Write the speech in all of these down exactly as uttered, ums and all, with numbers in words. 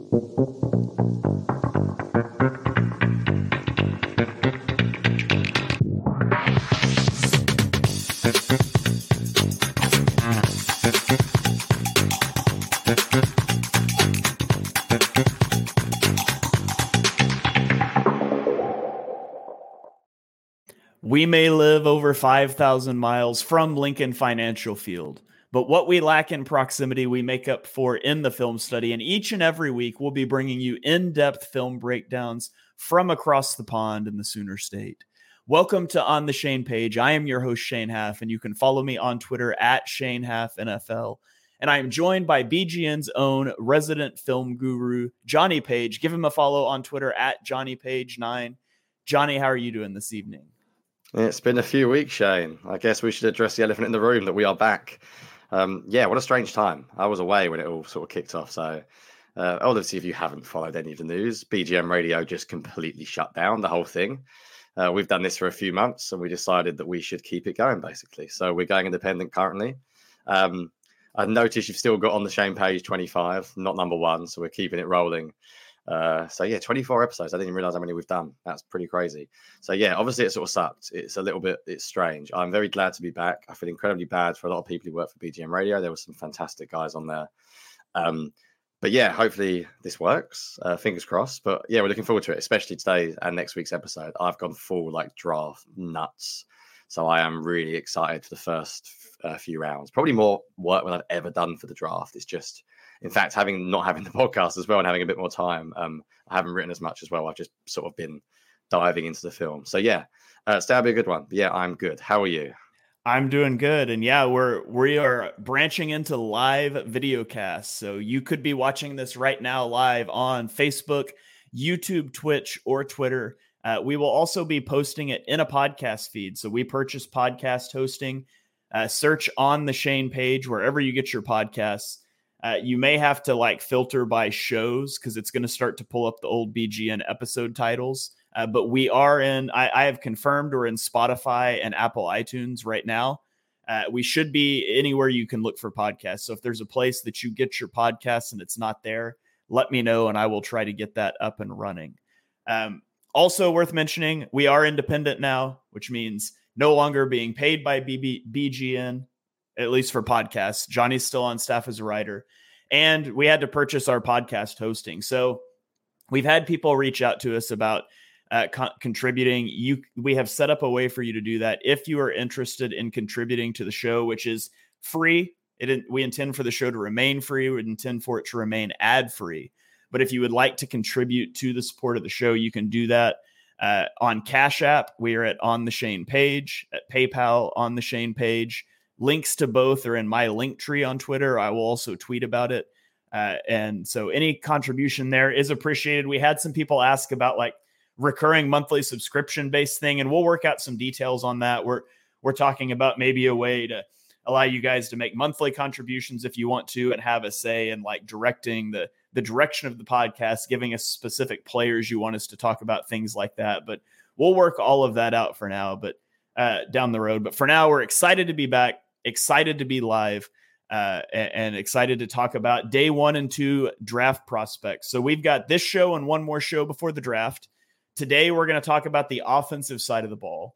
We may live over five thousand miles from Lincoln Financial Field, but what we lack in proximity, we make up for in the film study. And each and every week, we'll be bringing you in-depth film breakdowns from across the pond in the Sooner State. Welcome to On the Shane Page. I am your host, Shane Haff, and you can follow me on Twitter at Shane Haff N F L. And I am joined by B G N's own resident film guru, Johnny Page. Give him a follow on Twitter at Johnny Page nine. Johnny, how are you doing this evening? It's been a few weeks, Shane. I guess we should address the elephant in the room that we are back. Um, yeah, what a strange time. I was away when it all sort of kicked off. So, uh, obviously, if you haven't followed any of the news, B G M Radio just completely shut down the whole thing. Uh, we've done this for a few months and we decided that we should keep it going, basically. So we're going independent currently. Um, I've noticed you've still got On the Shane Page twenty-five, not number one. So we're keeping it rolling. Uh, so yeah, twenty-four episodes. I didn't even realize how many we've done. That's pretty crazy. So yeah, obviously it sort of sucked. It's a little bit, it's strange. I'm very glad to be back. I feel incredibly bad for a lot of people who work for B G M Radio. There were some fantastic guys on there. Um, but yeah, hopefully this works. Uh, fingers crossed. But yeah, we're looking forward to it, especially today and next week's episode. I've gone full like draft nuts. So I am really excited for the first uh, few rounds. Probably more work than I've ever done for the draft. It's just, in fact, having not having the podcast as well and having a bit more time, um, I haven't written as much as well. I've just sort of been diving into the film. So yeah, uh, it's that'll be a good one. But yeah, I'm good. How are you? I'm doing good. And yeah, we're, we are branching into live video casts. So you could be watching this right now live on Facebook, YouTube, Twitch, or Twitter. Uh, we will also be posting it in a podcast feed. So we purchased podcast hosting. Uh, search On the Shane Page wherever you get your podcasts. Uh, you may have to like filter by shows because it's going to start to pull up the old B G N episode titles. Uh, but we are in, I, I have confirmed we're in Spotify and Apple iTunes right now. Uh, we should be anywhere you can look for podcasts. So if there's a place that you get your podcasts and it's not there, let me know and I will try to get that up and running. Um, also worth mentioning, we are independent now, which means no longer being paid by B B- B G N. At least for podcasts. Johnny's still on staff as a writer. And we had to purchase our podcast hosting. So we've had people reach out to us about uh, co- contributing. You, we have set up a way for you to do that if you are interested in contributing to the show, which is free. It, we intend for the show to remain free. We intend for it to remain ad-free. But if you would like to contribute to the support of the show, you can do that uh, on Cash App. We are at On the Shane Page, at PayPal, On the Shane Page. Links to both are in my link tree on Twitter. I will also tweet about it. Uh, and so any contribution there is appreciated. We had some people ask about like recurring monthly subscription based thing, and we'll work out some details on that. We're, we're talking about maybe a way to allow you guys to make monthly contributions if you want to, and have a say in like directing the, the direction of the podcast, giving us specific players you want us to talk about, things like that. But we'll work all of that out for now, but uh, down the road. But for now, we're excited to be back. Excited to be live uh, and, and excited to talk about day one and two draft prospects. So we've got this show and one more show before the draft. Today, we're going to talk about the offensive side of the ball.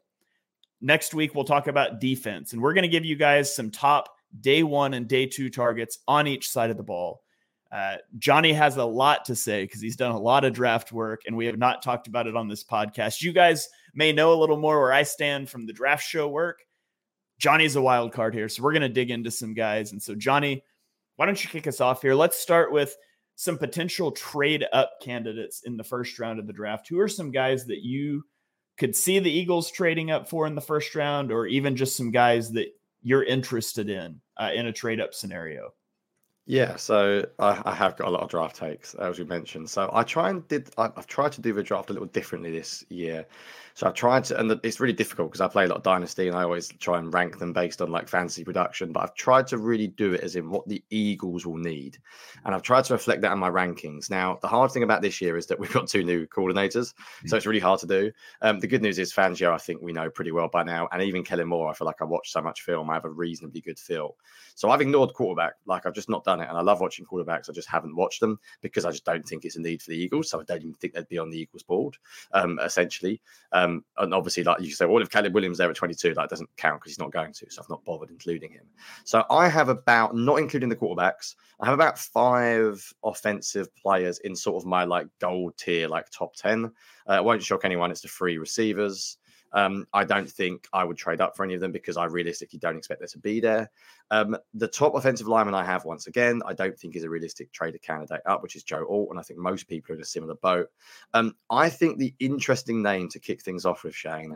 Next week, we'll talk about defense. And we're going to give you guys some top day one and day two targets on each side of the ball. Uh, Johnny has a lot to say because he's done a lot of draft work and we have not talked about it on this podcast. You guys may know a little more where I stand from the draft show work. Johnny's a wild card here, so we're going to dig into some guys. And so, Johnny, why don't you kick us off here? Let's start with some potential trade-up candidates in the first round of the draft. Who are some guys that you could see the Eagles trading up for in the first round, or even just some guys that you're interested in uh, in a trade-up scenario? Yeah, so I, I have got a lot of draft takes, as we mentioned. So I try and did I, I've tried to do the draft a little differently this year. So I've tried to, and it's really difficult because I play a lot of Dynasty and I always try and rank them based on like fantasy production. But I've tried to really do it as in what the Eagles will need, and I've tried to reflect that in my rankings. Now, the hard thing about this year is that we've got two new coordinators, mm-hmm. so it's really hard to do. Um, the good news is Fangio, I think we know pretty well by now, and even Kellen Moore, I feel like I watched so much film, I have a reasonably good feel. So I've ignored quarterback, like I've just not done done it. And I love watching quarterbacks. I just haven't watched them because I just don't think it's a need for the Eagles. So I don't even think they'd be on the Eagles board, um, essentially. Um, and obviously, like you say, well, if Caleb Williams there at twenty-two, that doesn't count because he's not going to. So I've not bothered including him. So I have about, not including the quarterbacks, I have about five offensive players in sort of my like gold tier, like top ten. Uh, it won't shock anyone. It's the three receivers. Um, I don't think I would trade up for any of them because I realistically don't expect there to be there. Um, the top offensive lineman I have, once again, I don't think is a realistic trader candidate up, which is Joe Alt, and I think most people are in a similar boat. Um, I think the interesting name to kick things off with, Shane,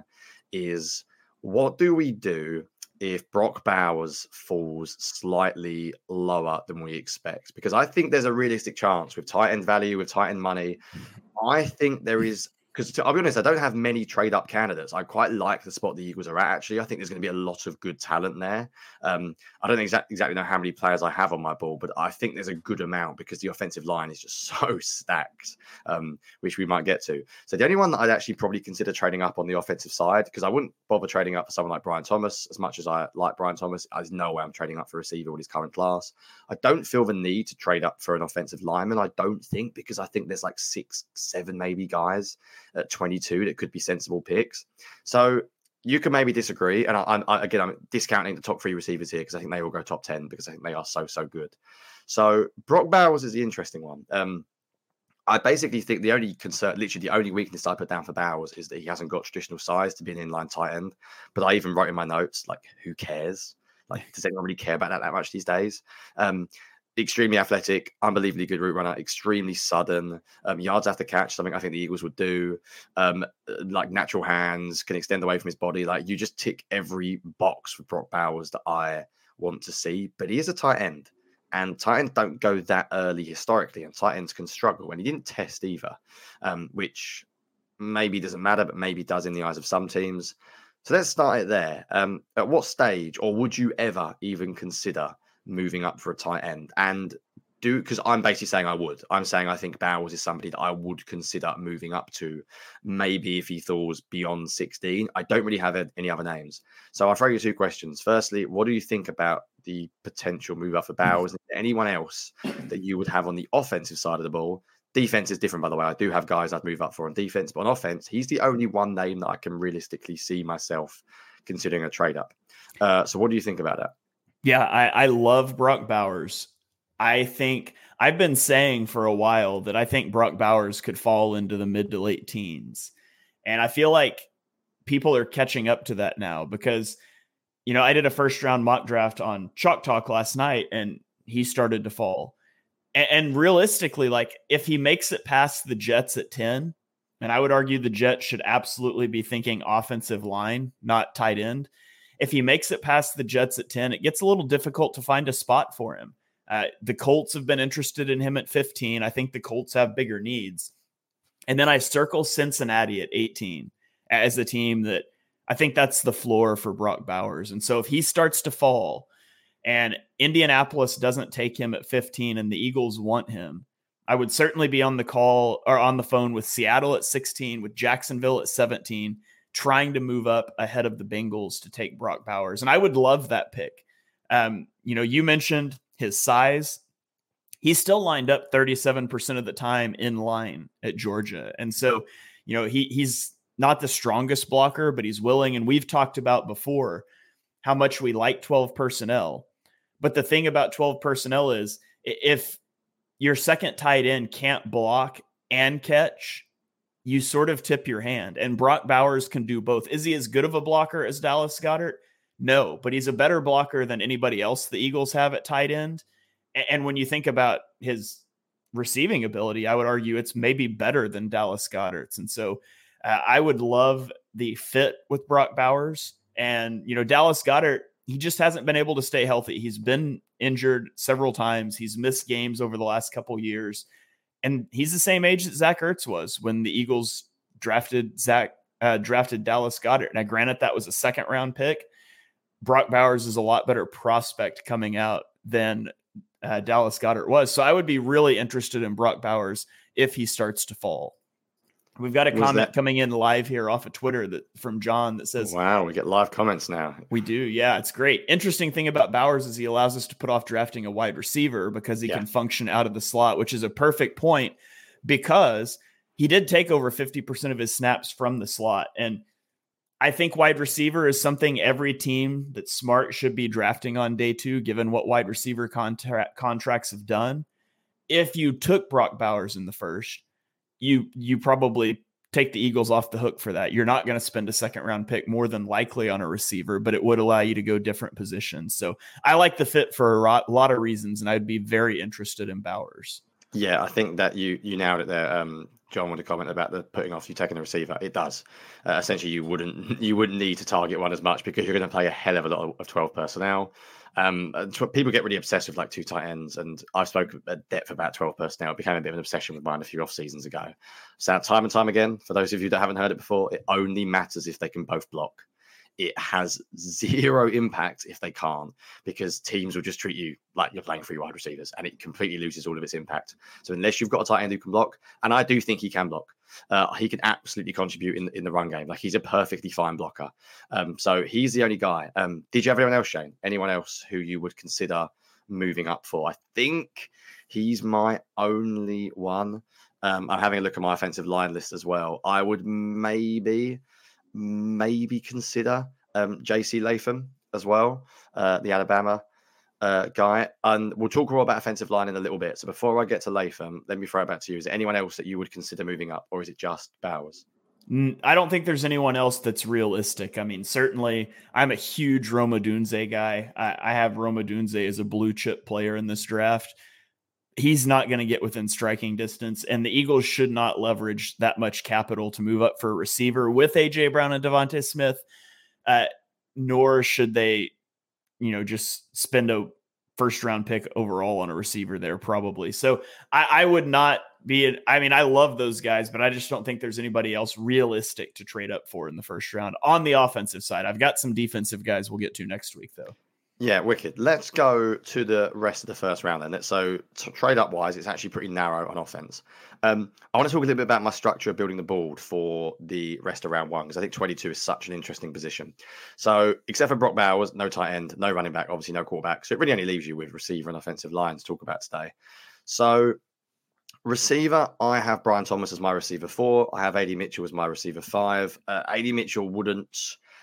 is what do we do if Brock Bowers falls slightly lower than we expect? Because I think there's a realistic chance with tight end value, with tight end money. I think there is, because I'll be honest, I don't have many trade up candidates. I quite like the spot the Eagles are at, actually. I think there's going to be a lot of good talent there. Um, I don't exactly exactly know how many players I have on my board, but I think there's a good amount because the offensive line is just so stacked, um, which we might get to. So the only one that I'd actually probably consider trading up on the offensive side, because I wouldn't bother trading up for someone like Brian Thomas. As much as I like Brian Thomas, there's no way I'm trading up for a receiver with his current class. I don't feel the need to trade up for an offensive lineman, I don't think, because I think there's like six, seven maybe guys at twenty-two that could be sensible picks. So you can maybe disagree. And I, I, again, I'm discounting the top three receivers here because I think they will go top ten because I think they are so, so good. So Brock Bowers is the interesting one. Um, I basically think the only concern, literally the only weakness I put down for Bowers is that he hasn't got traditional size to be an inline tight end. But I even wrote in my notes, like, who cares? Like, does anyone really care about that that much these days? Um, Extremely athletic, unbelievably good route runner, extremely sudden, um, yards after catch, something I think the Eagles would do. Um, like natural hands, can extend away from his body. Like you just tick every box for Brock Bowers that I want to see. But he is a tight end, and tight ends don't go that early historically, and tight ends can struggle. And he didn't test either, um, which maybe doesn't matter, but maybe does in the eyes of some teams. So let's start it there. Um, at what stage, or would you ever even consider moving up for a tight end? And do, because I'm basically saying I would. I'm saying I think Bowers is somebody that I would consider moving up to, maybe if he falls beyond sixteen. I don't really have any other names. So I'll throw you two questions. Firstly, what do you think about the potential move up for Bowers? Is there anyone else that you would have on the offensive side of the ball? Defense is different, by the way. I do have guys I'd move up for on defense, but on offense, he's the only one name that I can realistically see myself considering a trade up. Uh, so what do you think about that? Yeah, I, I love Brock Bowers. I think I've been saying for a while that I think Brock Bowers could fall into the mid to late teens. And I feel like people are catching up to that now because, you know, I did a first round mock draft on Chalk Talk last night and he started to fall. And, and realistically, like if he makes it past the Jets at ten, and I would argue the Jets should absolutely be thinking offensive line, not tight end. If he makes it past the Jets at ten, it gets a little difficult to find a spot for him. Uh, the Colts have been interested in him at fifteen. I think the Colts have bigger needs. And then I circle Cincinnati at eighteen as a team that I think that's the floor for Brock Bowers. And so if he starts to fall and Indianapolis doesn't take him at fifteen and the Eagles want him, I would certainly be on the call or on the phone with Seattle at sixteen, with Jacksonville at seventeen, trying to move up ahead of the Bengals to take Brock Bowers. And I would love that pick. Um, you know, you mentioned his size. He's still lined up thirty-seven percent of the time in line at Georgia. And so, you know, he he's not the strongest blocker, but he's willing. And we've talked about before how much we like twelve personnel. But the thing about twelve personnel is if your second tight end can't block and catch, you sort of tip your hand. And Brock Bowers can do both. Is he as good of a blocker as Dallas Goedert? No, but he's a better blocker than anybody else the Eagles have at tight end. And when you think about his receiving ability, I would argue it's maybe better than Dallas Goedert's. And so uh, I would love the fit with Brock Bowers. And, you know, Dallas Goedert, he just hasn't been able to stay healthy. He's been injured several times. He's missed games over the last couple years. And he's the same age that Zach Ertz was when the Eagles drafted Zach, uh, drafted Dallas Goedert. Now, granted, that was a second round pick. Brock Bowers is a lot better prospect coming out than uh, Dallas Goedert was. So I would be really interested in Brock Bowers if he starts to fall. We've got a Was comment that- coming in live here off of Twitter that from John that says, wow, we get live comments now. We do. Yeah, it's great. Interesting thing about Bowers is he allows us to put off drafting a wide receiver because he Yeah. can function out of the slot, which is a perfect point because he did take over fifty percent of his snaps from the slot. And I think wide receiver is something every team that's smart should be drafting on day two, given what wide receiver contract contracts have done. If you took Brock Bowers in the first, you you probably take the Eagles off the hook for that. You're not going to spend a second round pick more than likely on a receiver, but it would allow you to go different positions. So I like the fit for a lot of reasons, and I'd be very interested in Bowers. Yeah, I think that you you nailed it there. Um, John wanted to comment about the putting off you taking a receiver. It does. Uh, essentially, you wouldn't you wouldn't need to target one as much because you're going to play a hell of a lot of, of twelve personnel. Um, people get really obsessed with like two tight ends, and I've spoken at depth about twelve personnel. It became a bit of an obsession with mine a few off seasons ago. So time and time again, for those of you that haven't heard it before, it only matters if they can both block. It has zero impact if they can't, because teams will just treat you like you're playing three wide receivers, and it completely loses all of its impact. So unless you've got a tight end who can block, and I do think he can block, uh, he can absolutely contribute in, in the run game. Like, he's a perfectly fine blocker. Um, so he's the only guy. Um, did you have anyone else, Shane? Anyone else who you would consider moving up for? I think he's my only one. Um, I'm having a look at my offensive line list as well. I would maybe... maybe consider um, J C Latham as well, uh, the Alabama uh, guy. And we'll talk more about offensive line in a little bit. So before I get to Latham, let me throw it back to you. Is there anyone else that you would consider moving up, or is it just Bowers? I don't think there's anyone else that's realistic. I mean, certainly I'm a huge Rome Odunze guy. I, I have Rome Odunze as a blue chip player in this draft. He's not going to get within striking distance, and the Eagles should not leverage that much capital to move up for a receiver with A J Brown and Devontae Smith, uh, nor should they, you know, just spend a first round pick overall on a receiver there probably. So I, I would not be, I mean, I love those guys, but I just don't think there's anybody else realistic to trade up for in the first round on the offensive side. I've got some defensive guys we'll get to next week though. Yeah, wicked. Let's go to the rest of the first round then. So t- trade up wise, it's actually pretty narrow on offense. Um, I want to talk a little bit about my structure of building the board for the rest of round one, because I think twenty-two is such an interesting position. So except for Brock Bowers, no tight end, no running back, obviously no quarterback. So it really only leaves you with receiver and offensive line to talk about today. So receiver, I have Brian Thomas as my receiver four. I have A D Mitchell as my receiver five. Uh, A D Mitchell wouldn't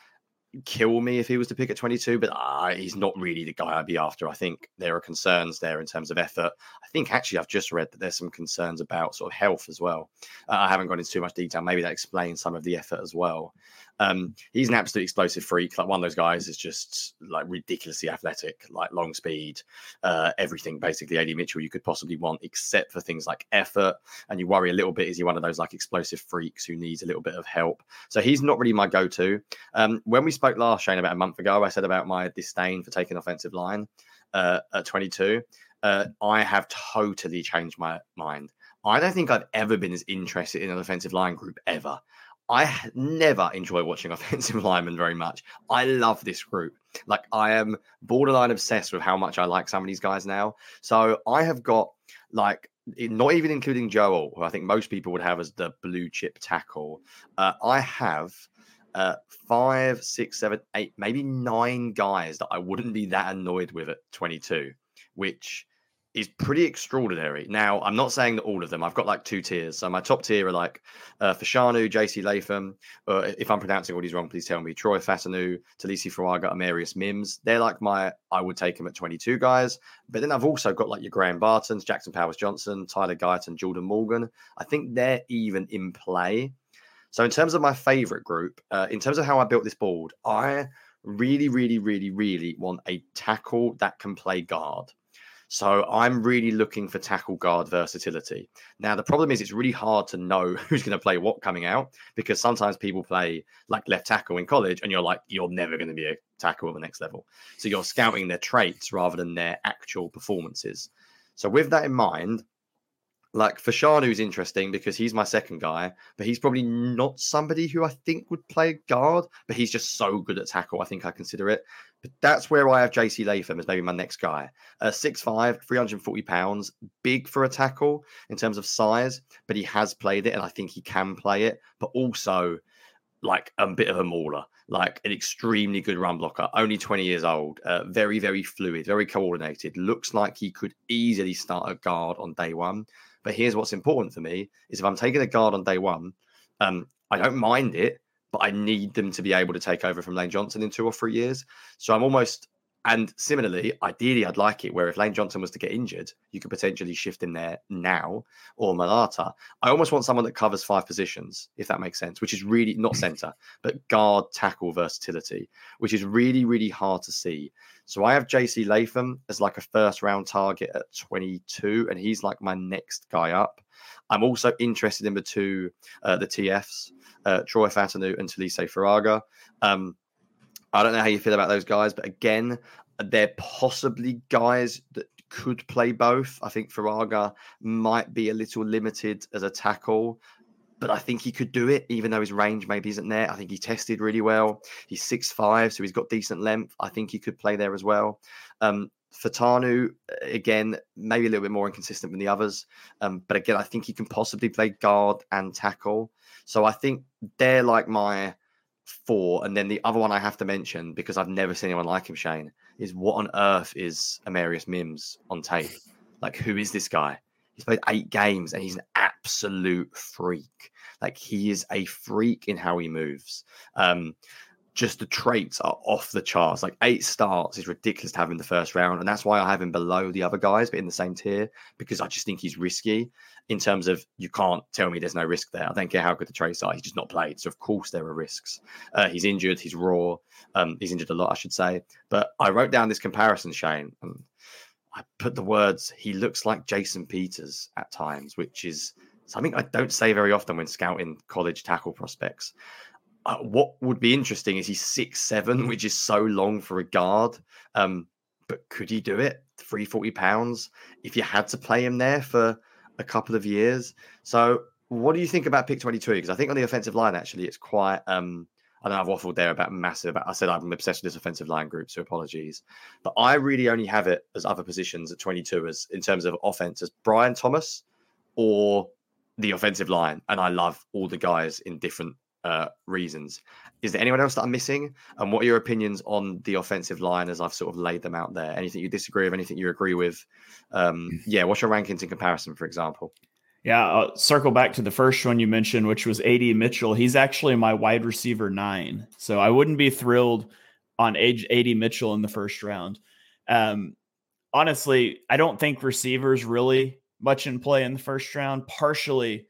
kill me if he was to pick at twenty-two, but uh, he's not really the guy I'd be after. I think there are concerns there in terms of effort. I think actually I've just read that there's some concerns about sort of health as well. Uh, I haven't gone into too much detail. Maybe that explains some of the effort as well. Um, he's an absolute explosive freak. Like, one of those guys is just like ridiculously athletic, like long speed, uh, everything basically A D Mitchell you could possibly want, except for things like effort. And you worry a little bit, is he one of those like explosive freaks who needs a little bit of help? So he's not really my go-to. Um, when we spoke last, Shane, about a month ago, I said about my disdain for taking offensive line uh, at twenty-two. Uh, I have totally changed my mind. I don't think I've ever been as interested in an offensive line group ever. I never enjoy watching offensive linemen very much. I love this group. Like, I am borderline obsessed with how much I like some of these guys now. So I have got, like, not even including Joel, who I think most people would have as the blue chip tackle. Uh, I have uh, five, six, seven, eight, maybe nine guys that I wouldn't be that annoyed with at twenty-two, which is pretty extraordinary. Now, I'm not saying that all of them. I've got like two tiers. So my top tier are like uh, Fashanu, J C Latham. Uh, if I'm pronouncing all these wrong, please tell me. Troy Fasanu, Talisi Faraga, Amarius Mims. They're like my, I would take them at twenty-two guys. But then I've also got like your Graham Bartons, Jackson Powers Johnson, Tyler Guyton, Jordan Morgan. I think they're even in play. So in terms of my favorite group, uh, in terms of how I built this board, I really, really, really, really want a tackle that can play guard. So I'm really looking for tackle guard versatility. Now, the problem is it's really hard to know who's going to play what coming out, because sometimes people play like left tackle in college and you're like, you're never going to be a tackle at the next level. So you're scouting their traits rather than their actual performances. So with that in mind, Like Fashanu's interesting because he's my second guy, but he's probably not somebody who I think would play guard, but he's just so good at tackle. I think I consider it. But that's where I have J C Latham as maybe my next guy. Uh, six five, three hundred forty pounds, big for a tackle in terms of size, but he has played it and I think he can play it, but also like a bit of a mauler, like an extremely good run blocker, only twenty years old, uh, very, very fluid, very coordinated. Looks like he could easily start a guard on day one. But here's what's important for me is if I'm taking a guard on day one, um, I don't mind it, but I need them to be able to take over from Lane Johnson in two or three years. So I'm almost, and similarly, ideally, I'd like it where if Lane Johnson was to get injured, you could potentially shift in there now, or Malata. I almost want someone that covers five positions, if that makes sense, which is really not center, but guard tackle versatility, which is really, really hard to see. So I have J C Latham as like a first round target at twenty-two, and he's like my next guy up. I'm also interested in the two, uh, the T Fs, uh, Troy Fatanu and Talise Faraga. Um, I don't know how you feel about those guys, but again, they're possibly guys that could play both. I think Faraga might be a little limited as a tackle, but I think he could do it, even though his range maybe isn't there. I think he tested really well. He's six five, so he's got decent length. I think he could play there as well. Um, Fatanu, again, maybe a little bit more inconsistent than the others. Um, but again, I think he can possibly play guard and tackle. So I think they're like my four. And then the other one I have to mention, because I've never seen anyone like him, Shane, is what on earth is Amarius Mims on tape? Like, who is this guy? He's played eight games and he's an absolute freak. Like, he is a freak in how he moves. Um, just the traits are off the charts. Like, eight starts is ridiculous to have in the first round. And that's why I have him below the other guys, but in the same tier, because I just think he's risky in terms of you can't tell me there's no risk there. I don't care how good the traits are. He's just not played. So, of course, there are risks. Uh, he's injured. He's raw. Um, he's injured a lot, I should say. But I wrote down this comparison, Shane, and I put the words, he looks like Jason Peters at times, which is something I don't say very often when scouting college tackle prospects. Uh, what would be interesting is he's six seven, which is so long for a guard. Um, but could he do it? three hundred forty pounds if you had to play him there for a couple of years. So what do you think about pick twenty-two? Because I think on the offensive line, actually, it's quite... Um, I don't know, I've waffled there about massive. I said I'm obsessed with this offensive line group, so apologies. But I really only have it as other positions at twenty-two as in terms of offense as Brian Thomas or the offensive line. And I love all the guys in different uh, reasons. Is there anyone else that I'm missing? And what are your opinions on the offensive line as I've sort of laid them out there? Anything you disagree with, anything you agree with? Um, yeah, what's your rankings in comparison, for example? Yeah, I'll circle back to the first one you mentioned, which was A D Mitchell. He's actually my wide receiver nine. So I wouldn't be thrilled on age A D Mitchell in the first round. Um, honestly, I don't think receivers really much in play in the first round, partially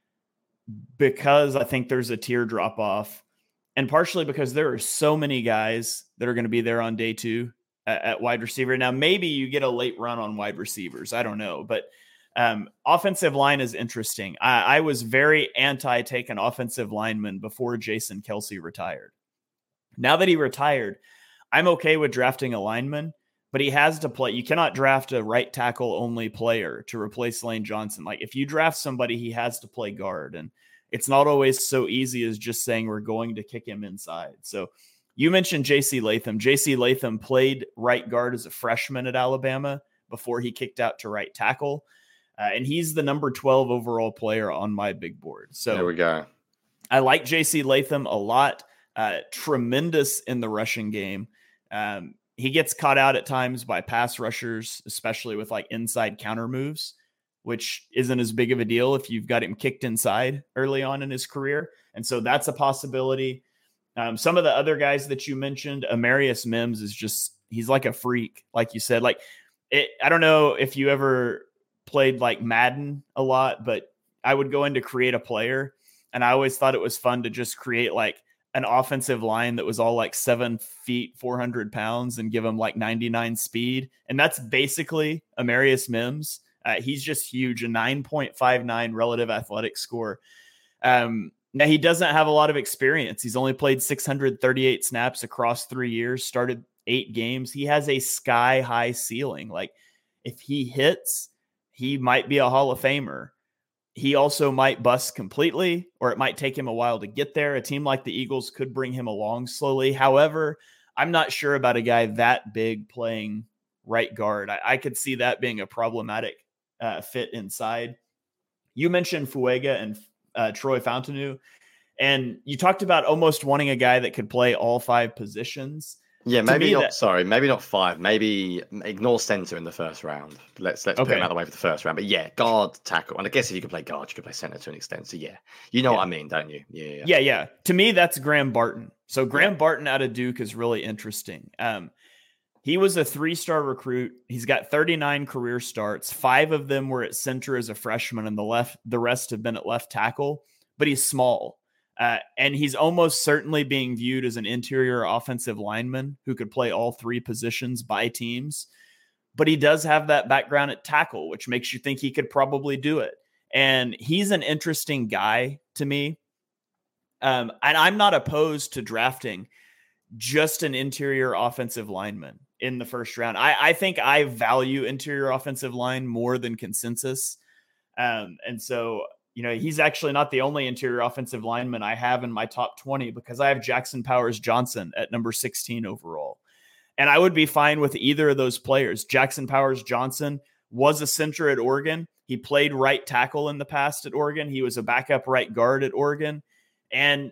because I think there's a tier drop off, and partially because there are so many guys that are going to be there on day two at, at wide receiver. Now, maybe you get a late run on wide receivers. I don't know, but Um, offensive line is interesting. I, I was very anti take an offensive lineman before Jason Kelce retired. Now that he retired, I'm okay with drafting a lineman, but he has to play. You cannot draft a right tackle only player to replace Lane Johnson. Like, if you draft somebody, he has to play guard, and it's not always so easy as just saying we're going to kick him inside. So you mentioned J C Latham. J C Latham played right guard as a freshman at Alabama before he kicked out to right tackle. Uh, and he's the number twelve overall player on my big board. So there we go. I like J C Latham a lot. Uh, tremendous in the rushing game. Um, he gets caught out at times by pass rushers, especially with like inside counter moves, which isn't as big of a deal if you've got him kicked inside early on in his career. And so that's a possibility. Um, some of the other guys that you mentioned, Amarius Mims is just, he's like a freak. Like you said, like it, I don't know if you ever played like Madden a lot, but I would go in to create a player, and I always thought it was fun to just create like an offensive line that was all like seven feet, four hundred pounds, and give them like ninety-nine speed. And that's basically Amarius Mims. Uh, he's just huge, a nine point five nine relative athletic score. Um, now he doesn't have a lot of experience. He's only played six hundred thirty-eight snaps across three years, started eight games. He has a sky high ceiling. Like, if he hits, he might be a Hall of Famer. he also might bust completely, or it might take him a while to get there. A team like the Eagles could bring him along slowly. However, I'm not sure about a guy that big playing right guard. I, I could see that being a problematic uh, fit inside. You mentioned Fuega and uh, Troy Fountainu, and you talked about almost wanting a guy that could play all five positions. Yeah, To maybe me, not. that- Sorry, maybe not five. Maybe ignore center in the first round. Let's let's put Okay. him out of the way for the first round. But yeah, guard, tackle, and I guess if you could play guard, you could play center to an extent. So yeah, you know Yeah. what I mean, don't you? Yeah, yeah. Yeah, yeah. To me, that's Graham Barton. So Graham Barton out of Duke is really interesting. Um, he was a three-star recruit. He's got thirty-nine career starts. Five of them were at center as a freshman, and the left, the rest have been at left tackle. But he's small, uh, and he's almost certainly being viewed as an interior offensive lineman who could play all three positions by teams. But he does have that background at tackle, which makes you think he could probably do it. And he's an interesting guy to me. Um, and I'm not opposed to drafting just an interior offensive lineman in the first round. I, I think I value interior offensive line more than consensus. Um, and so, you know, he's actually not the only interior offensive lineman I have in my top twenty, because I have Jackson Powers Johnson at number sixteen overall. And I would be fine with either of those players. Jackson Powers Johnson was a center at Oregon. He played right tackle in the past at Oregon. He was a backup right guard at Oregon. And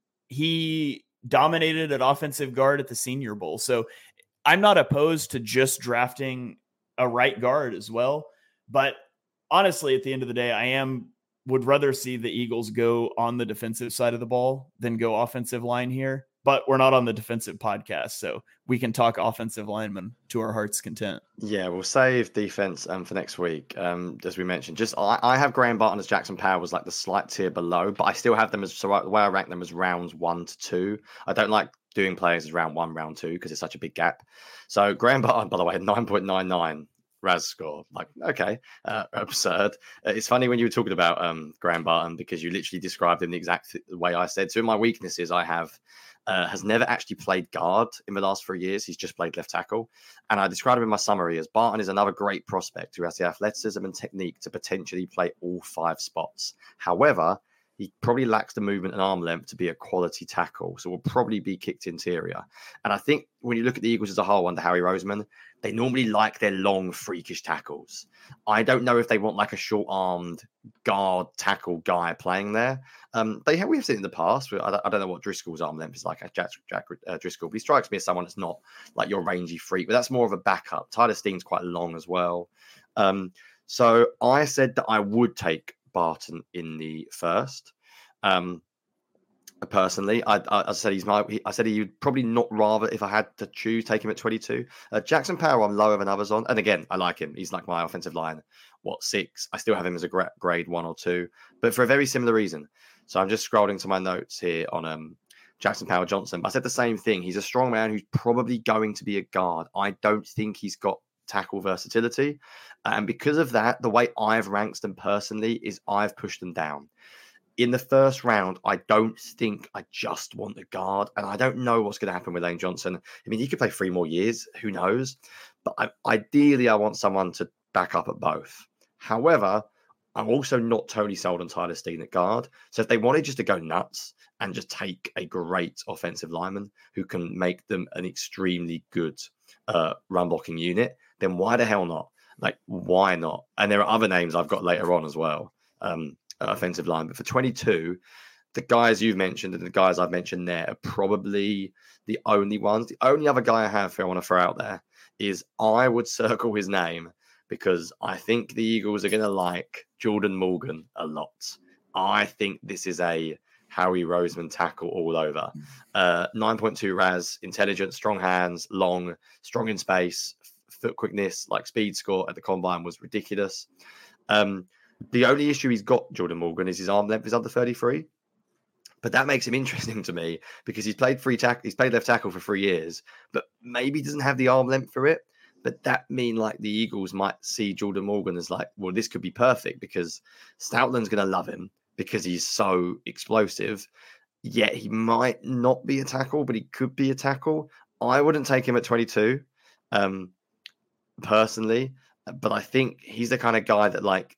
he dominated at offensive guard at the Senior Bowl. So I'm not opposed to just drafting a right guard as well. But honestly, at the end of the day, I am would rather see the Eagles go on the defensive side of the ball than go offensive line here. But we're not on the defensive podcast, so we can talk offensive linemen to our heart's content. Yeah, we'll save defense um, for next week. Um, as we mentioned, just I, I have Graham Barton as Jackson Powers like the slight tier below, but I still have them as so the way I rank them as rounds one to two. I don't like doing players as round one, round two because it's such a big gap. So Graham Barton, by the way, nine point nine nine Raz score. Like, okay, uh, absurd. Uh, it's funny when you were talking about um, Graham Barton because you literally described him the exact way I said. So in my weaknesses, I have. Uh, has never actually played guard in the last three years. He's just played left tackle. And I described him in my summary as Barton is another great prospect who has the athleticism and technique to potentially play all five spots. However, he probably lacks the movement and arm length to be a quality tackle. So will probably be kicked interior. And I think when you look at the Eagles as a whole under Harry Roseman, they normally like their long, freakish tackles. I don't know if they want like a short-armed guard tackle guy playing there. Um, they have, we've seen it in the past. I don't, I don't know what Driscoll's arm length is like, Jack, Jack uh, Driscoll, but he strikes me as someone that's not like your rangy freak, but that's more of a backup. Tyler Steen's quite long as well. Um, so I said that I would take Barton in the first. Um, personally, I, I, I said he's my. He, I said he'd probably not rather if I had to choose take him at twenty-two. Uh, Jackson Powell, I'm lower than others on, and again, I like him. He's like my offensive line. What six? I still have him as a gra- grade one or two, but for a very similar reason. So I'm just scrolling to my notes here on um Jackson Powell Johnson. I said the same thing. He's a strong man who's probably going to be a guard. I don't think he's got tackle versatility, and because of that, the way I've ranked them personally is I've pushed them down. In the first round, I don't think I just want a guard, and I don't know what's going to happen with Lane Johnson. I mean, he could play three more years, who knows? But I, ideally, I want someone to back up at both. However, I'm also not totally sold on Tyler Steen at guard. So if they wanted just to go nuts and just take a great offensive lineman who can make them an extremely good uh, run blocking unit, then why the hell not? Like, why not? And there are other names I've got later on as well. Um, offensive line, but for twenty-two, the guys you've mentioned and the guys I've mentioned there are probably the only ones. The only other guy I have who I want to throw out there is I would circle his name because I think the Eagles are going to like Jordan Morgan a lot. I think this is a Harry Roseman tackle all over. Uh, nine point two Raz, intelligent, strong hands, long, strong in space, foot quickness, like speed score at the combine was ridiculous. Um, The only issue he's got, Jordan Morgan, is his arm length is under thirty-three. But that makes him interesting to me because he's played free tackle, he's played left tackle for three years, but maybe doesn't have the arm length for it. But that mean like the Eagles might see Jordan Morgan as like, well, this could be perfect because Stoutland's going to love him because he's so explosive. Yet he might not be a tackle, but he could be a tackle. I wouldn't take him at twenty-two, um, personally, but I think he's the kind of guy that like,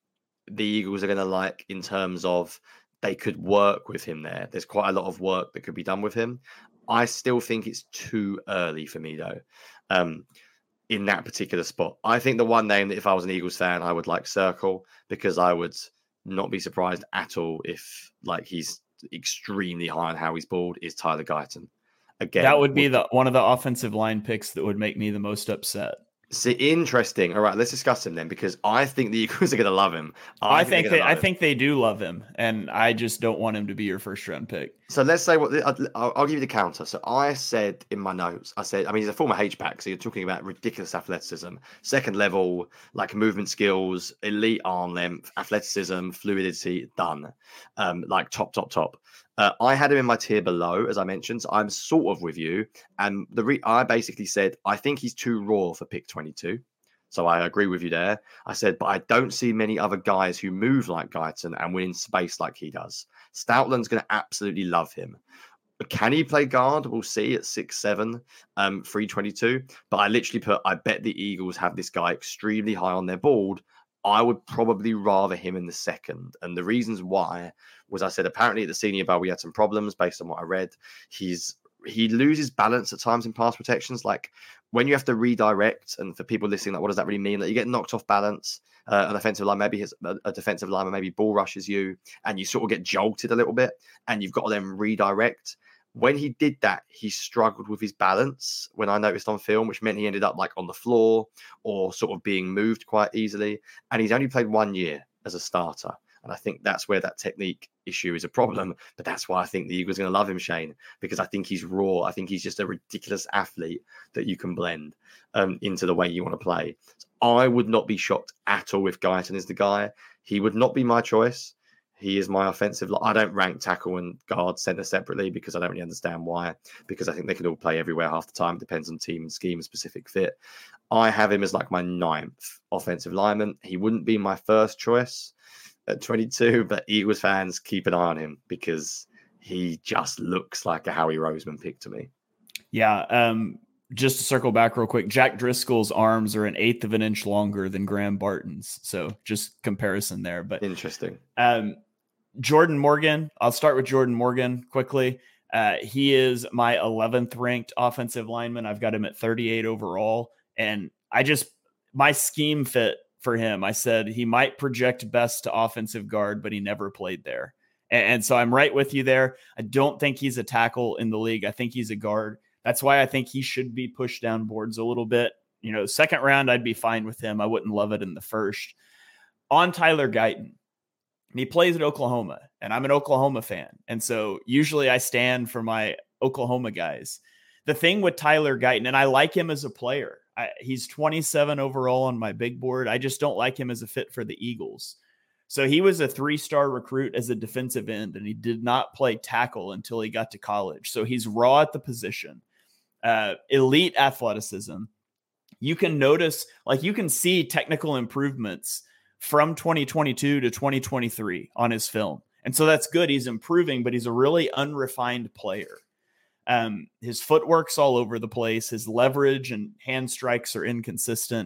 the Eagles are going to like in terms of they could work with him there. There's quite a lot of work that could be done with him. I still think it's too early for me, though, um, in that particular spot. I think the one name that if I was an Eagles fan, I would like circle, because I would not be surprised at all if like he's extremely high on how he's balled, is Tyler Guyton. Again, that would be the one of the offensive line picks that would make me the most upset. See, interesting. All right, let's discuss him then, because I think the Eagles are going to love him. I, I think, think they, I him. think they do love him, and I just don't want him to be your first round pick. So let's say what I'll, I'll give you the counter. So I said in my notes, I said, I mean, he's a former H-back, so you're talking about ridiculous athleticism, second level, like movement skills, elite arm length, athleticism, fluidity, done, um, like top, top, top. Uh, I had him in my tier below, as I mentioned. So I'm sort of with you. And the re- I basically said, I think he's too raw for pick twenty-two. So I agree with you there. I said, but I don't see many other guys who move like Guyton and win in space like he does. Stoutland's going to absolutely love him. Can he play guard? We'll see at six seven, um, three twenty-two. But I literally put, I bet the Eagles have this guy extremely high on their board. I would probably rather him in the second. And the reasons why was, I said, apparently at the Senior Bowl, we had some problems based on what I read. He's he loses balance at times in pass protections. Like when you have to redirect, and for people listening, like, what does that really mean? Like you get knocked off balance. Uh, an offensive line, maybe his, a, a defensive lineman maybe ball rushes you, and you sort of get jolted a little bit, and you've got to then redirect. When he did that, he struggled with his balance when I noticed on film, which meant he ended up like on the floor or sort of being moved quite easily. And he's only played one year as a starter. And I think that's where that technique issue is a problem. But that's why I think the Eagles are going to love him, Shane, because I think he's raw. I think he's just a ridiculous athlete that you can blend um, into the way you want to play. So I would not be shocked at all if Guyton is the guy. He would not be my choice. He is my offensive. I don't rank tackle and guard center separately because I don't really understand why. Because I think they can all play everywhere half the time. Depends on team, scheme, specific fit. I have him as like my ninth offensive lineman. He wouldn't be my first choice at twenty-two, but Eagles fans keep an eye on him because he just looks like a Howie Roseman pick to me. Yeah. Um, just to circle back real quick, Jack Driscoll's arms are an eighth of an inch longer than Graham Barton's. So just comparison there. But interesting. Um, Jordan Morgan, I'll start with Jordan Morgan quickly. Uh, he is my eleventh ranked offensive lineman. I've got him at thirty-eight overall. And I just, my scheme fit for him. I said he might project best to offensive guard, but he never played there. And, and so I'm right with you there. I don't think he's a tackle in the league. I think he's a guard. That's why I think he should be pushed down boards a little bit. You know, second round, I'd be fine with him. I wouldn't love it in the first. On Tyler Guyton. And he plays at Oklahoma, and I'm an Oklahoma fan. And so usually I stand for my Oklahoma guys. The thing with Tyler Guyton, and I like him as a player. I, he's twenty-seven overall on my big board. I just don't like him as a fit for the Eagles. So he was a three-star recruit as a defensive end, and he did not play tackle until he got to college. So he's raw at the position. Uh, elite athleticism. You can notice, like you can see technical improvements from twenty twenty-two to twenty twenty-three on his film. And so that's good. He's improving, but he's a really unrefined player. Um, his footwork's all over the place. His leverage and hand strikes are inconsistent.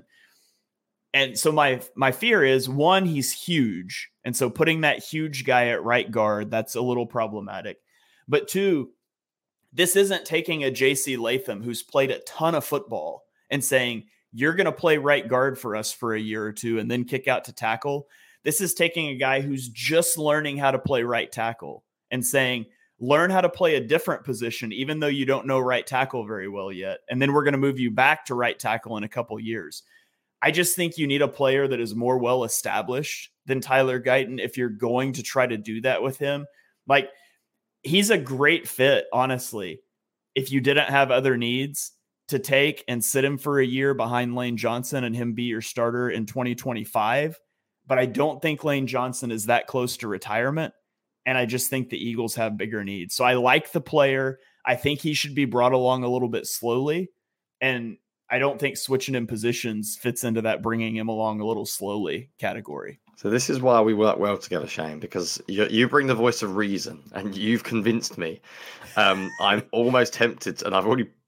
And so my, my fear is, one, he's huge. And so putting that huge guy at right guard, that's a little problematic. But two, this isn't taking a J C Latham who's played a ton of football and saying, you're going to play right guard for us for a year or two and then kick out to tackle. This is taking a guy who's just learning how to play right tackle and saying, learn how to play a different position, even though you don't know right tackle very well yet. And then we're going to move you back to right tackle in a couple years. I just think you need a player that is more well-established than Tyler Guyton if you're going to try to do that with him. Like, he's a great fit, honestly, if you didn't have other needs to take and sit him for a year behind Lane Johnson and him be your starter in twenty twenty-five. But I don't think Lane Johnson is that close to retirement. And I just think the Eagles have bigger needs. So I like the player. I think he should be brought along a little bit slowly. And I don't think switching in positions fits into that bringing him along a little slowly category. So this is why we work well together, Shane, because you, you bring the voice of reason and you've convinced me. Um, I'm almost tempted, and I've already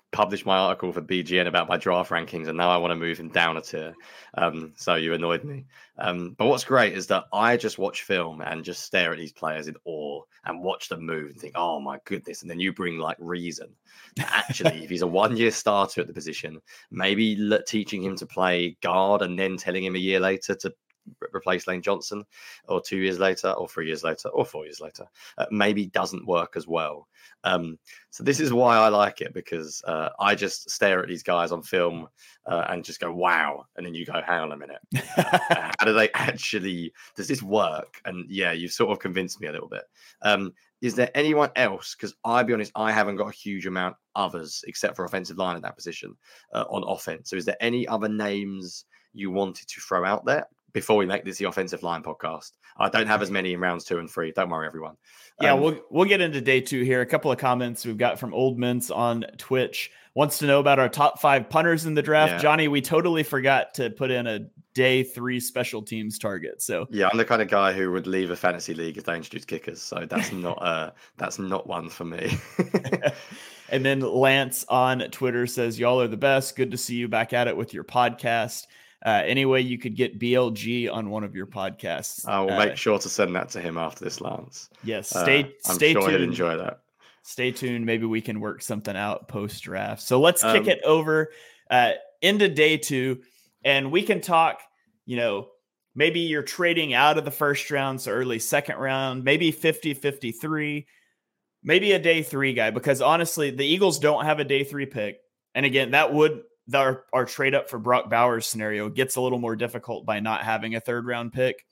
published my article for B G N about my draft rankings, and now I want to move him down a tier. Um, so you annoyed me. Um, but what's great is that I just watch film and just stare at these players in awe and watch them move and think, oh my goodness. And then you bring like reason. Actually, if he's a one-year starter at the position, maybe le- teaching him to play guard and then telling him a year later to replace Lane Johnson, or two years later, or three years later, or four years later, uh, maybe doesn't work as well. Um, so this is why I like it, because uh, I just stare at these guys on film uh, and just go, wow. And then you go, hang on a minute. Uh, how do they actually, does this work? And yeah, you've sort of convinced me a little bit. Um, is there anyone else? Because I'll be honest, I haven't got a huge amount others except for offensive line at that position uh, on offense. So is there any other names you wanted to throw out there before we make this the offensive line podcast? I don't have as many in rounds two and three. Don't worry, everyone. Yeah, Um, we'll we'll get into day two here. A couple of comments we've got from Old Mints on Twitch. Wants to know about our top five punters in the draft. Yeah. Johnny, we totally forgot to put in a day three special teams target. So yeah, I'm the kind of guy who would leave a fantasy league if they introduce kickers. So that's not uh that's not one for me. And then Lance on Twitter says, y'all are the best. Good to see you back at it with your podcast. Uh, anyway, you could get B L G on one of your podcasts. I will uh, make sure to send that to him after this, Lance. Yes, stay uh, I'm stay sure tuned. he'd enjoy that. Stay tuned. Maybe we can work something out post draft. So let's kick Um, it over uh, into day two, and we can talk. You know, maybe you're trading out of the first round, so early second round, maybe fifty fifty-three, maybe a day three guy, because honestly, the Eagles don't have a day three pick. And again, that would our, our trade up for Brock Bowers scenario gets a little more difficult by not having a third round pick.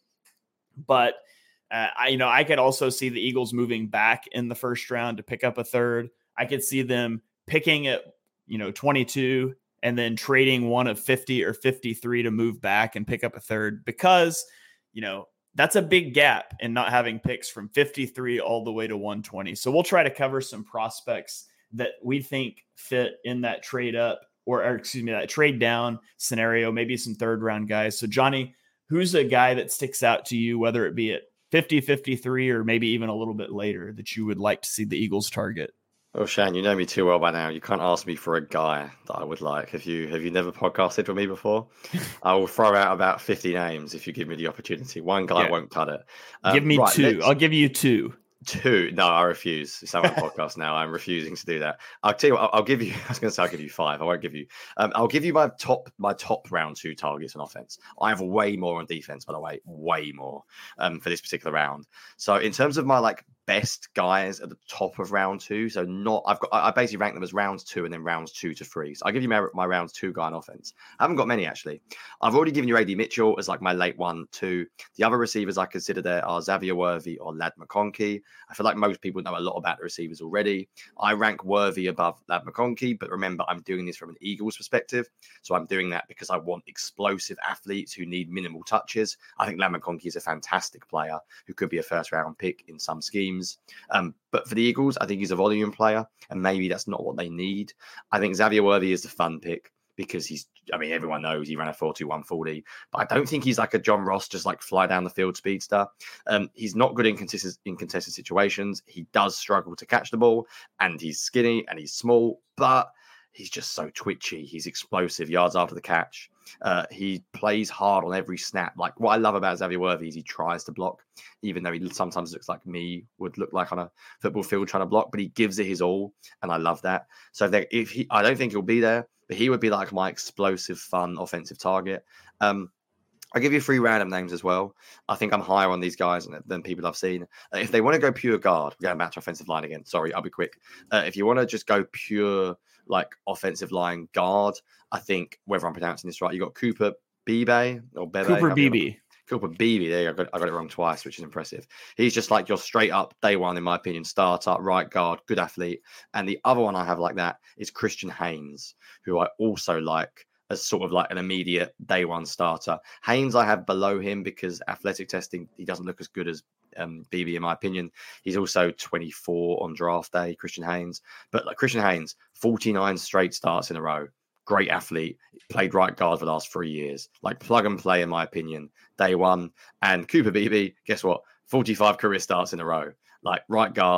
But uh, I, you know, I could also see the Eagles moving back in the first round to pick up a third. I could see them picking at, you know, twenty-two and then trading one of fifty or fifty-three to move back and pick up a third, because, you know, that's a big gap in not having picks from fifty-three all the way to one twenty. So we'll try to cover some prospects that we think fit in that trade up or, or excuse me, that trade down scenario, maybe some third round guys. So Johnny, who's a guy that sticks out to you, whether it be at fifty, fifty-three, or maybe even a little bit later, that you would like to see the Eagles target? Oh, Shane, you know me too well by now. You can't ask me for a guy that I would like. Have you have you never podcasted with me before? I will throw out about fifty names if you give me the opportunity. One guy Yeah. won't cut it. Um, Give me right, two. let's- I'll give you two. Two. No, I refuse. It's on my podcast now. I'm refusing to do that. I'll tell you what, I'll, I'll give you, I was going to say I'll give you five. I won't give you, um, I'll give you my top, my top round two targets on offense. I have way more on defense, by the way, way more um, for this particular round. So in terms of my like best guys at the top of round two, so not, I've got, I basically rank them as rounds two and then rounds two to three. So I'll give you my, my rounds two guy on offense. I haven't got many actually. I've already given you A D Mitchell as like my late one, two. The other receivers I consider there are Xavier Worthy or Ladd McConkey. I feel like most people know a lot about the receivers already. I rank Worthy above Ladd McConkey, but remember, I'm doing this from an Eagles perspective. So I'm doing that because I want explosive athletes who need minimal touches. I think Ladd McConkey is a fantastic player who could be a first round pick in some schemes. Um, but for the Eagles, I think he's a volume player, and maybe that's not what they need. I think Xavier Worthy is the fun pick, because he's, I mean, everyone knows he ran a four two one forty, but I don't think he's like a John Ross, just like fly down the field speedster. Um, he's not good in contested, in contested situations. He does struggle to catch the ball, and he's skinny and he's small, but he's just so twitchy. He's explosive yards after the catch. Uh, he plays hard on every snap. Like, what I love about Xavier Worthy is he tries to block, even though he sometimes looks like me would look like on a football field trying to block, but he gives it his all, and I love that. So if, if he, I don't think he'll be there, but he would be like my explosive, fun, offensive target. Um, I'll give you three random names as well. I think I'm higher on these guys than, than people I've seen. Uh, if they want to go pure guard, we're going back to offensive line again. Sorry, I'll be quick. Uh, if you want to just go pure like offensive line guard, I think, whether I'm pronouncing this right, you got Cooper Beebe or Bebe. Cooper Beebe. Cooper Beebe. There you go. I got, I got it wrong twice, which is impressive. He's just like your straight up day one, in my opinion, starter, right guard, good athlete. And the other one I have like that is Christian Haynes, who I also like as sort of like an immediate day one starter. Haynes I have below him because athletic testing, he doesn't look as good as um, Beebe, in my opinion. He's also twenty-four on draft day, Christian Haynes. But like Christian Haynes, forty-nine straight starts in a row. Great athlete, played right guard for the last three years. Like plug and play, in my opinion, day one. And Cooper Beebe, guess what? forty-five career starts in a row. Like right guard,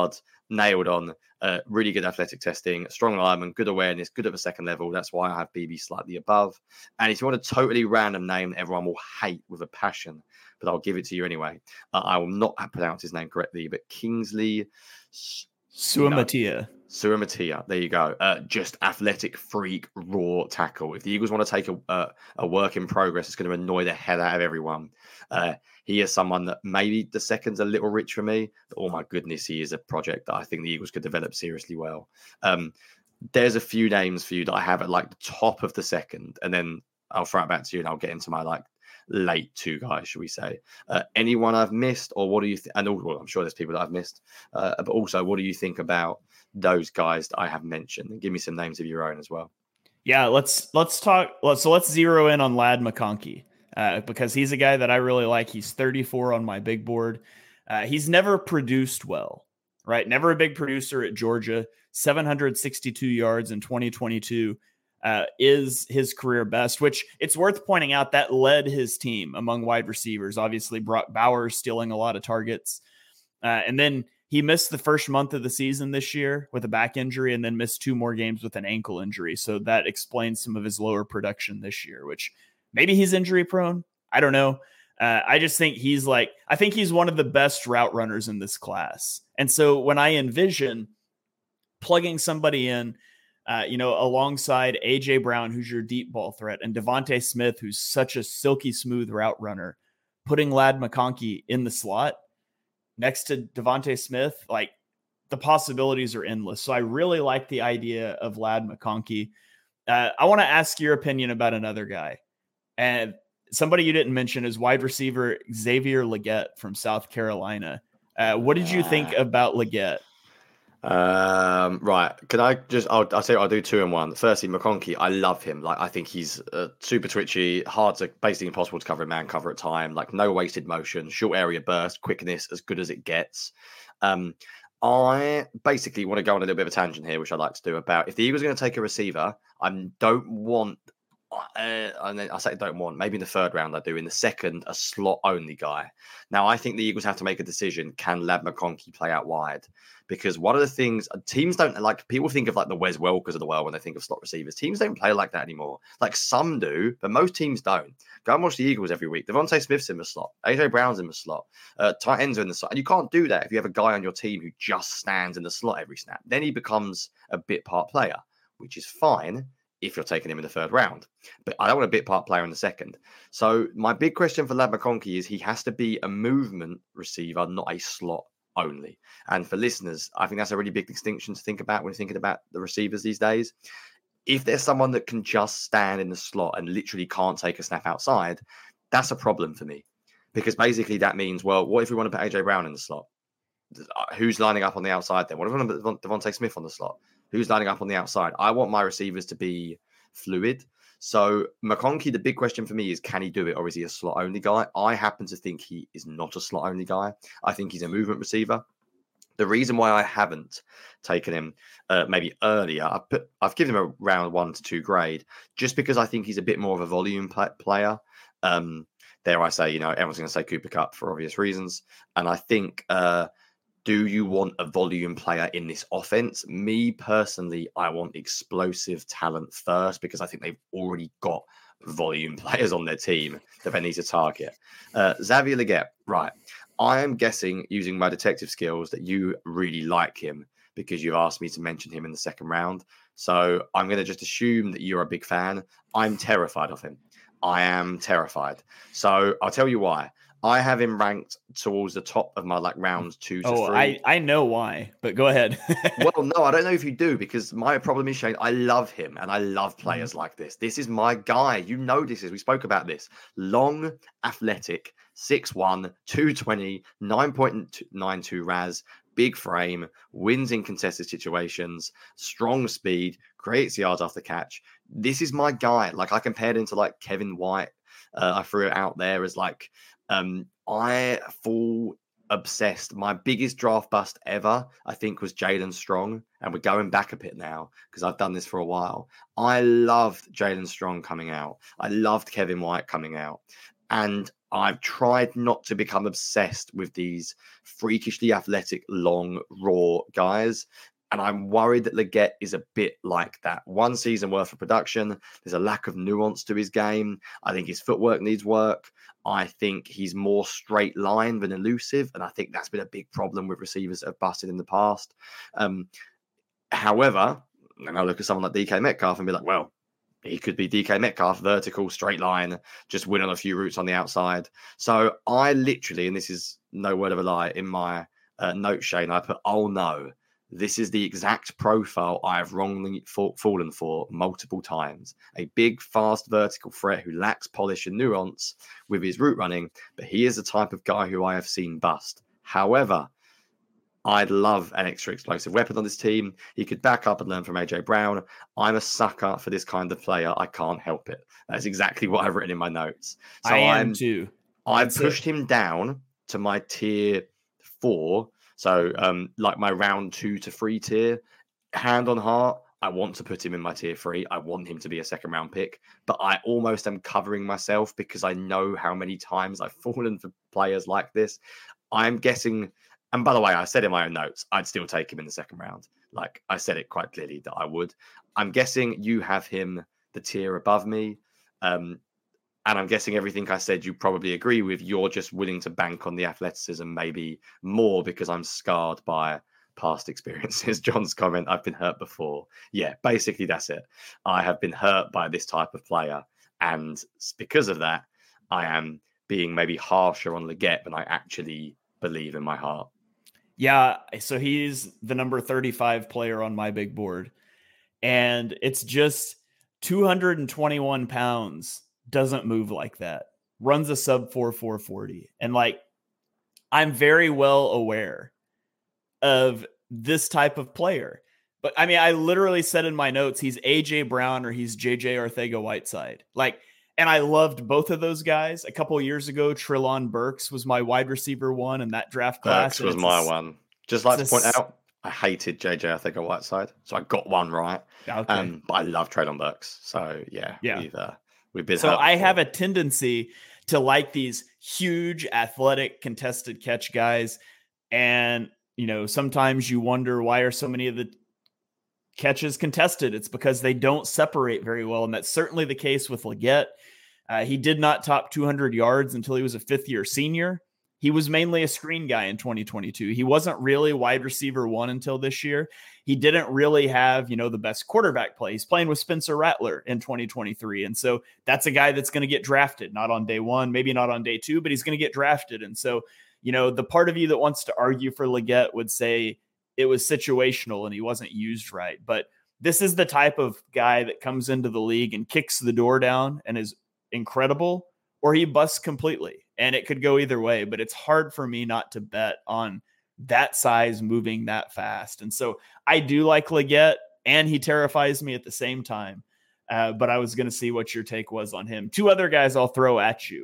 nailed on. Uh, really good athletic testing, strong lineman, good awareness, good at the second level. That's why I have B B slightly above. And if you want a totally random name that everyone will hate with a passion, but I'll give it to you anyway. Uh, I will not pronounce his name correctly, but Kingsley Suamatia. No. Suamatia, there you go. Uh, just athletic freak, raw tackle. If the Eagles want to take a, uh, a work in progress, it's going to annoy the hell out of everyone. Uh, he is someone that maybe the second's a little rich for me, but oh my goodness, he is a project that I think the Eagles could develop seriously well. Um, there's a few names for you that I have at like the top of the second, and then I'll throw it back to you and I'll get into my like late two guys, should we say. Uh, anyone I've missed, or what do you think? And well, I'm sure there's people that I've missed, uh, but also what do you think about those guys that I have mentioned? And give me some names of your own as well. Yeah, let's let's talk. Let's, so let's zero in on Ladd McConkey uh, because he's a guy that I really like. He's thirty-four on my big board. Uh, he's never produced well, right? Never a big producer at Georgia. seven hundred sixty-two yards in twenty twenty-two uh, is his career best, which it's worth pointing out that led his team among wide receivers. Obviously, Brock Bowers stealing a lot of targets. Uh, and then he missed the first month of the season this year with a back injury and then missed two more games with an ankle injury. So that explains some of his lower production this year, which maybe he's injury prone. I don't know. Uh, I just think he's like, I think he's one of the best route runners in this class. And so when I envision plugging somebody in, uh, you know, alongside A J Brown, who's your deep ball threat, and Devontae Smith, who's such a silky smooth route runner, putting Ladd McConkey in the slot next to Devontae Smith, like the possibilities are endless. So I really like the idea of Ladd McConkey. Uh, I want to ask your opinion about another guy. And somebody you didn't mention is wide receiver Xavier Legette from South Carolina. Uh, what did you think about Legette? Um, right. Can I just, I'll, I'll say I'll do two and one. Firstly, McConkey, I love him. Like, I think he's uh, super twitchy, hard to, basically impossible to cover in man cover at time. Like, no wasted motion, short area burst, quickness, as good as it gets. Um, I basically want to go on a little bit of a tangent here, which I like to do about if the Eagles are going to take a receiver, I don't want, uh, and then I say don't want, maybe in the third round I do, in the second, a slot only guy. Now, I think the Eagles have to make a decision. Can Ladd McConkey play out wide? Because one of the things teams don't like, people think of like the Wes Welkers of the world when they think of slot receivers. Teams don't play like that anymore. Like some do, but most teams don't. Go and watch the Eagles every week. Devontae Smith's in the slot. A J Brown's in the slot. Uh, tight ends are in the slot. And you can't do that if you have a guy on your team who just stands in the slot every snap. Then he becomes a bit part player, which is fine if you're taking him in the third round. But I don't want a bit part player in the second. So my big question for Ladd McConkey is he has to be a movement receiver, not a slot only. And for listeners, I think that's a really big distinction to think about when you're thinking about the receivers these days. If there's someone that can just stand in the slot and literally can't take a snap outside, that's a problem for me. Because basically that means, well, what if we want to put A J Brown in the slot? Who's lining up on the outside then? What if we want to put Devontae Smith on the slot? Who's lining up on the outside? I want my receivers to be fluid. So McConkey, the big question for me is, can he do it, or is he a slot-only guy? I happen to think he is not a slot-only guy. I think he's a movement receiver. The reason why I haven't taken him uh, maybe earlier, I've, put, I've given him a round one to two grade, just because I think he's a bit more of a volume play, player. Um, dare I say, you know, everyone's going to say Cooper Kupp for obvious reasons. And I think... Uh, do you want a volume player in this offense? Me personally, I want explosive talent first because I think they've already got volume players on their team that they need to target. Uh, Xavier Legette, right. I am guessing, using my detective skills, that you really like him because you've asked me to mention him in the second round. So I'm going to just assume that you're a big fan. I'm terrified of him. I am terrified. So I'll tell you why. I have him ranked towards the top of my like rounds two to oh, three. I, I know why, but go ahead. Well, no, I don't know if you do, because my problem is, Shane, I love him and I love players mm-hmm. like this. This is my guy. You know this is. We spoke about this. Long, athletic, six one, two twenty, nine point nine two R A S, big frame, wins in contested situations, strong speed, creates yards after catch. This is my guy. Like I compared him to like Kevin White. Uh, I threw it out there as like, Um, I fall obsessed. My biggest draft bust ever, I think, was Jaelen Strong. And we're going back a bit now because I've done this for a while. I loved Jaelen Strong coming out. I loved Kevin White coming out. And I've tried not to become obsessed with these freakishly athletic, long, raw guys. And I'm worried that Lletget is a bit like that. One season worth of production. There's a lack of nuance to his game. I think his footwork needs work. I think he's more straight line than elusive. And I think that's been a big problem with receivers that have busted in the past. Um, however, and I look at someone like D K Metcalf and be like, well, he could be D K Metcalf, vertical, straight line, just win on a few routes on the outside. So I literally, and this is no word of a lie, in my uh, note, Shane, I put, oh no, this is the exact profile I have wrongly fa- fallen for multiple times. A big, fast, vertical threat who lacks polish and nuance with his route running, but he is the type of guy who I have seen bust. However, I'd love an extra explosive weapon on this team. He could back up and learn from A J Brown. I'm a sucker for this kind of player. I can't help it. That's exactly what I've written in my notes. So I am I'm, too. I've That's pushed it. him down to my tier four. So um, like my round two to three tier. Hand on heart, I want to put him in my tier three. I want him to be a second round pick. But I almost am covering myself because I know how many times I've fallen for players like this. I'm guessing... And by the way, I said in my own notes, I'd still take him in the second round. Like I said it quite clearly that I would. I'm guessing you have him the tier above me. Um, and I'm guessing everything I said you probably agree with. You're just willing to bank on the athleticism maybe more because I'm scarred by past experiences. John's comment, I've been hurt before. Yeah, basically that's it. I have been hurt by this type of player. And because of that, I am being maybe harsher on Lletget than I actually believe in my heart. Yeah, so he's the number thirty-five player on my big board. And it's just two hundred twenty-one pounds, doesn't move like that, runs a sub four four forty. And like, I'm very well aware of this type of player. But I mean, I literally said in my notes, he's A J Brown or he's J J Arcega-Whiteside. Like, and I loved both of those guys. A couple of years ago, Treylon Burks was my wide receiver one in that draft class. Burks was my a, one. Just like to point a, out, I hated J J Arcega-Whiteside, so I got one right. Okay. Um, but I love Treylon Burks. So yeah, yeah. we've, uh, we've been So hurt I before. have a tendency to like these huge, athletic, contested catch guys. And, you know, sometimes you wonder why are so many of the catches contested? It's because they don't separate very well. And that's certainly the case with Lletget. Uh, he did not top two hundred yards until he was a fifth year senior. He was mainly a screen guy in twenty twenty-two. He wasn't really wide receiver one until this year. He didn't really have, you know, the best quarterback play. He's playing with Spencer Rattler in twenty twenty-three. And so that's a guy that's going to get drafted, not on day one, maybe not on day two, but he's going to get drafted. And so, you know, the part of you that wants to argue for Lletget would say it was situational and he wasn't used right. But this is the type of guy that comes into the league and kicks the door down and is incredible, or he busts completely. And it could go either way, but it's hard for me not to bet on that size moving that fast. And so I do like Lletget, and he terrifies me at the same time. Uh, but I was going to see what your take was on him. Two other guys I'll throw at you.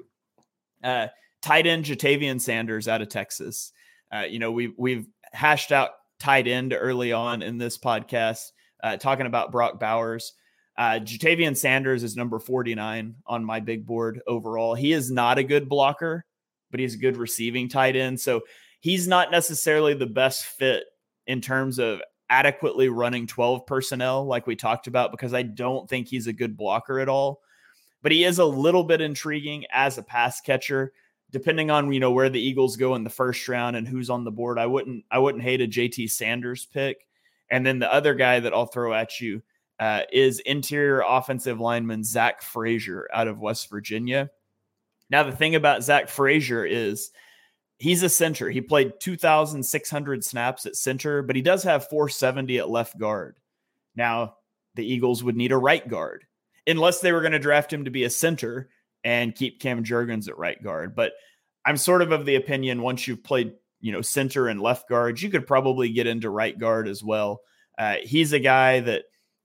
Uh, tight end Jatavian Sanders out of Texas. Uh, you know, we've, we've hashed out tight end early on in this podcast, uh, talking about Brock Bowers. Uh, Jatavian Sanders is number forty-nine on my big board overall. He is not a good blocker, but he's a good receiving tight end. So he's not necessarily the best fit in terms of adequately running twelve personnel like we talked about, because I don't think he's a good blocker at all. But he is a little bit intriguing as a pass catcher, depending on, you know, where the Eagles go in the first round and who's on the board. I wouldn't, I wouldn't hate a J T Sanders pick. And then the other guy that I'll throw at you Uh, is interior offensive lineman Zach Frazier out of West Virginia. Now, the thing about Zach Frazier is he's a center. He played two thousand six hundred snaps at center, but he does have four seventy at left guard. Now, the Eagles would need a right guard unless they were going to draft him to be a center and keep Cam Jurgens at right guard. But I'm sort of of the opinion once you've played, you know, center and left guard, you could probably get into right guard as well. Uh, he's a guy that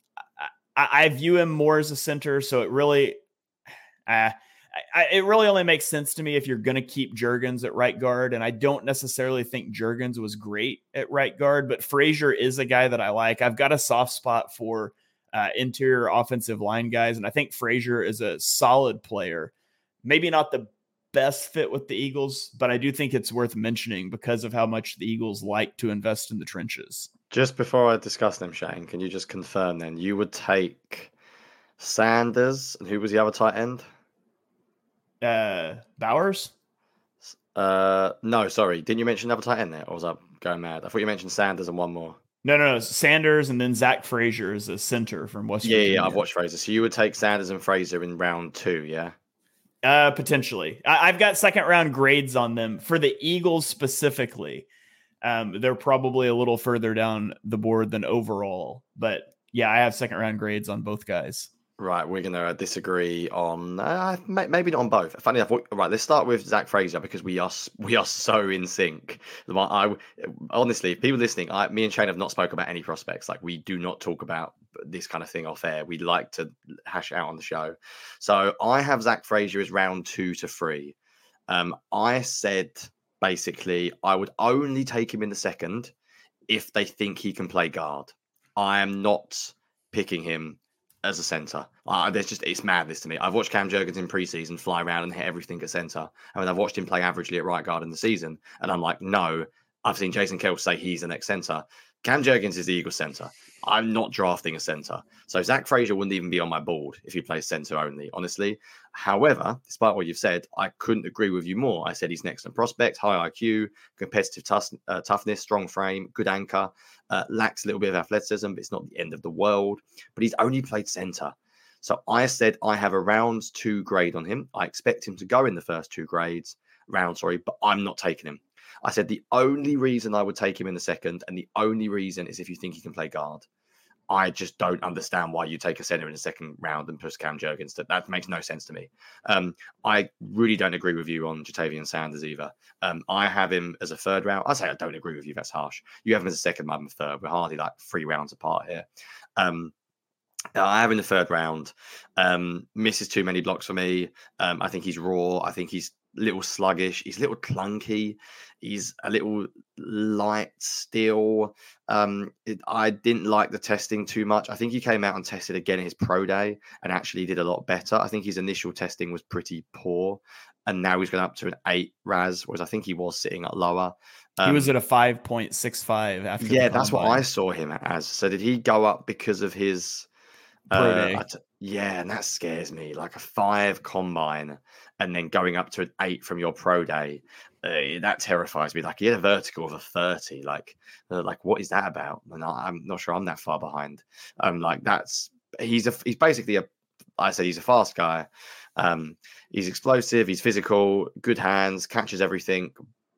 I, I view him more as a center, so it really, uh, I, it really only makes sense to me if you're going to keep Jurgens at right guard. And I don't necessarily think Jurgens was great at right guard, but Frazier is a guy that I like. I've got a soft spot for uh, interior offensive line guys, and I think Frazier is a solid player. Maybe not the best fit with the Eagles, but I do think it's worth mentioning because of how much the Eagles like to invest in the trenches. Just before I discuss them, Shane, can you just confirm then you would take Sanders and who was the other tight end? Uh, Bowers? Uh, no, sorry. Didn't you mention another tight end there, or was I going mad? I thought you mentioned Sanders and one more. No, no, no. Sanders and then Zach Frazier is a center from West yeah, Virginia. Yeah, I've watched Frazier. So you would take Sanders and Frazier in round two, yeah? Uh, potentially. I- I've got second round grades on them. For the Eagles specifically, um, they're probably a little further down the board than overall. But yeah, I have second round grades on both guys. Right, we're going to disagree on uh, maybe not on both. Funny enough, right? Let's start with Zach Frazier because we are we are so in sync. I honestly, if people listening, I, me and Shane have not spoke about any prospects. Like we do not talk about this kind of thing off air. We like to hash it out on the show. So I have Zach Frazier as round two to three. Um, I said basically I would only take him in the second if they think he can play guard. I am not picking him as a center. Uh, there's just, it's madness to me. I've watched Cam Jurgens in preseason fly around and hit everything at center. I mean, I've watched him play averagely at right guard in the season. And I'm like, no, I've seen Jason Kelce say he's the next center. Cam Jurgens is the Eagles center. I'm not drafting a center. So Zach Frazier wouldn't even be on my board if he plays center only, honestly. However, despite what you've said, I couldn't agree with you more. I said he's an excellent prospect, high I Q, competitive tough, uh, toughness, strong frame, good anchor, uh, lacks a little bit of athleticism, but it's not the end of the world. But he's only played center. So I said I have a round two grade on him. I expect him to go in the first two grades, round, sorry, but I'm not taking him. I said the only reason I would take him in the second, and the only reason is if you think he can play guard. I just don't understand why you take a center in the second round and push Cam Jurgens. That, that makes no sense to me. Um, I really don't agree with you on Jatavian Sanders either. Um, I have him as a third round. I say I don't agree with you. That's harsh. You have him as a second, I'm a third. We're hardly like three rounds apart here. Um, I have in the third round. Um, misses too many blocks for me. Um, I think he's raw. I think he's a little sluggish. He's a little clunky. He's a little light still. Um, it, I didn't like the testing too much. I think he came out and tested again at his pro day and actually did a lot better. I think his initial testing was pretty poor. And now he's going up to an eight R A S, whereas I think he was sitting at lower. Um, he was at a five point six five after. Yeah, that's what I saw him as. So did he go up because of his pro day? Uh, yeah, and that scares me. Like a five combine and then going up to an eight from your pro day. Uh, that terrifies me. Like he had a vertical of a thirty. Like, uh, like what is that about? And I, I'm not sure I'm that far behind. Um, like that's he's a he's basically a. I said he's a fast guy. Um, he's explosive. He's physical. Good hands. Catches everything.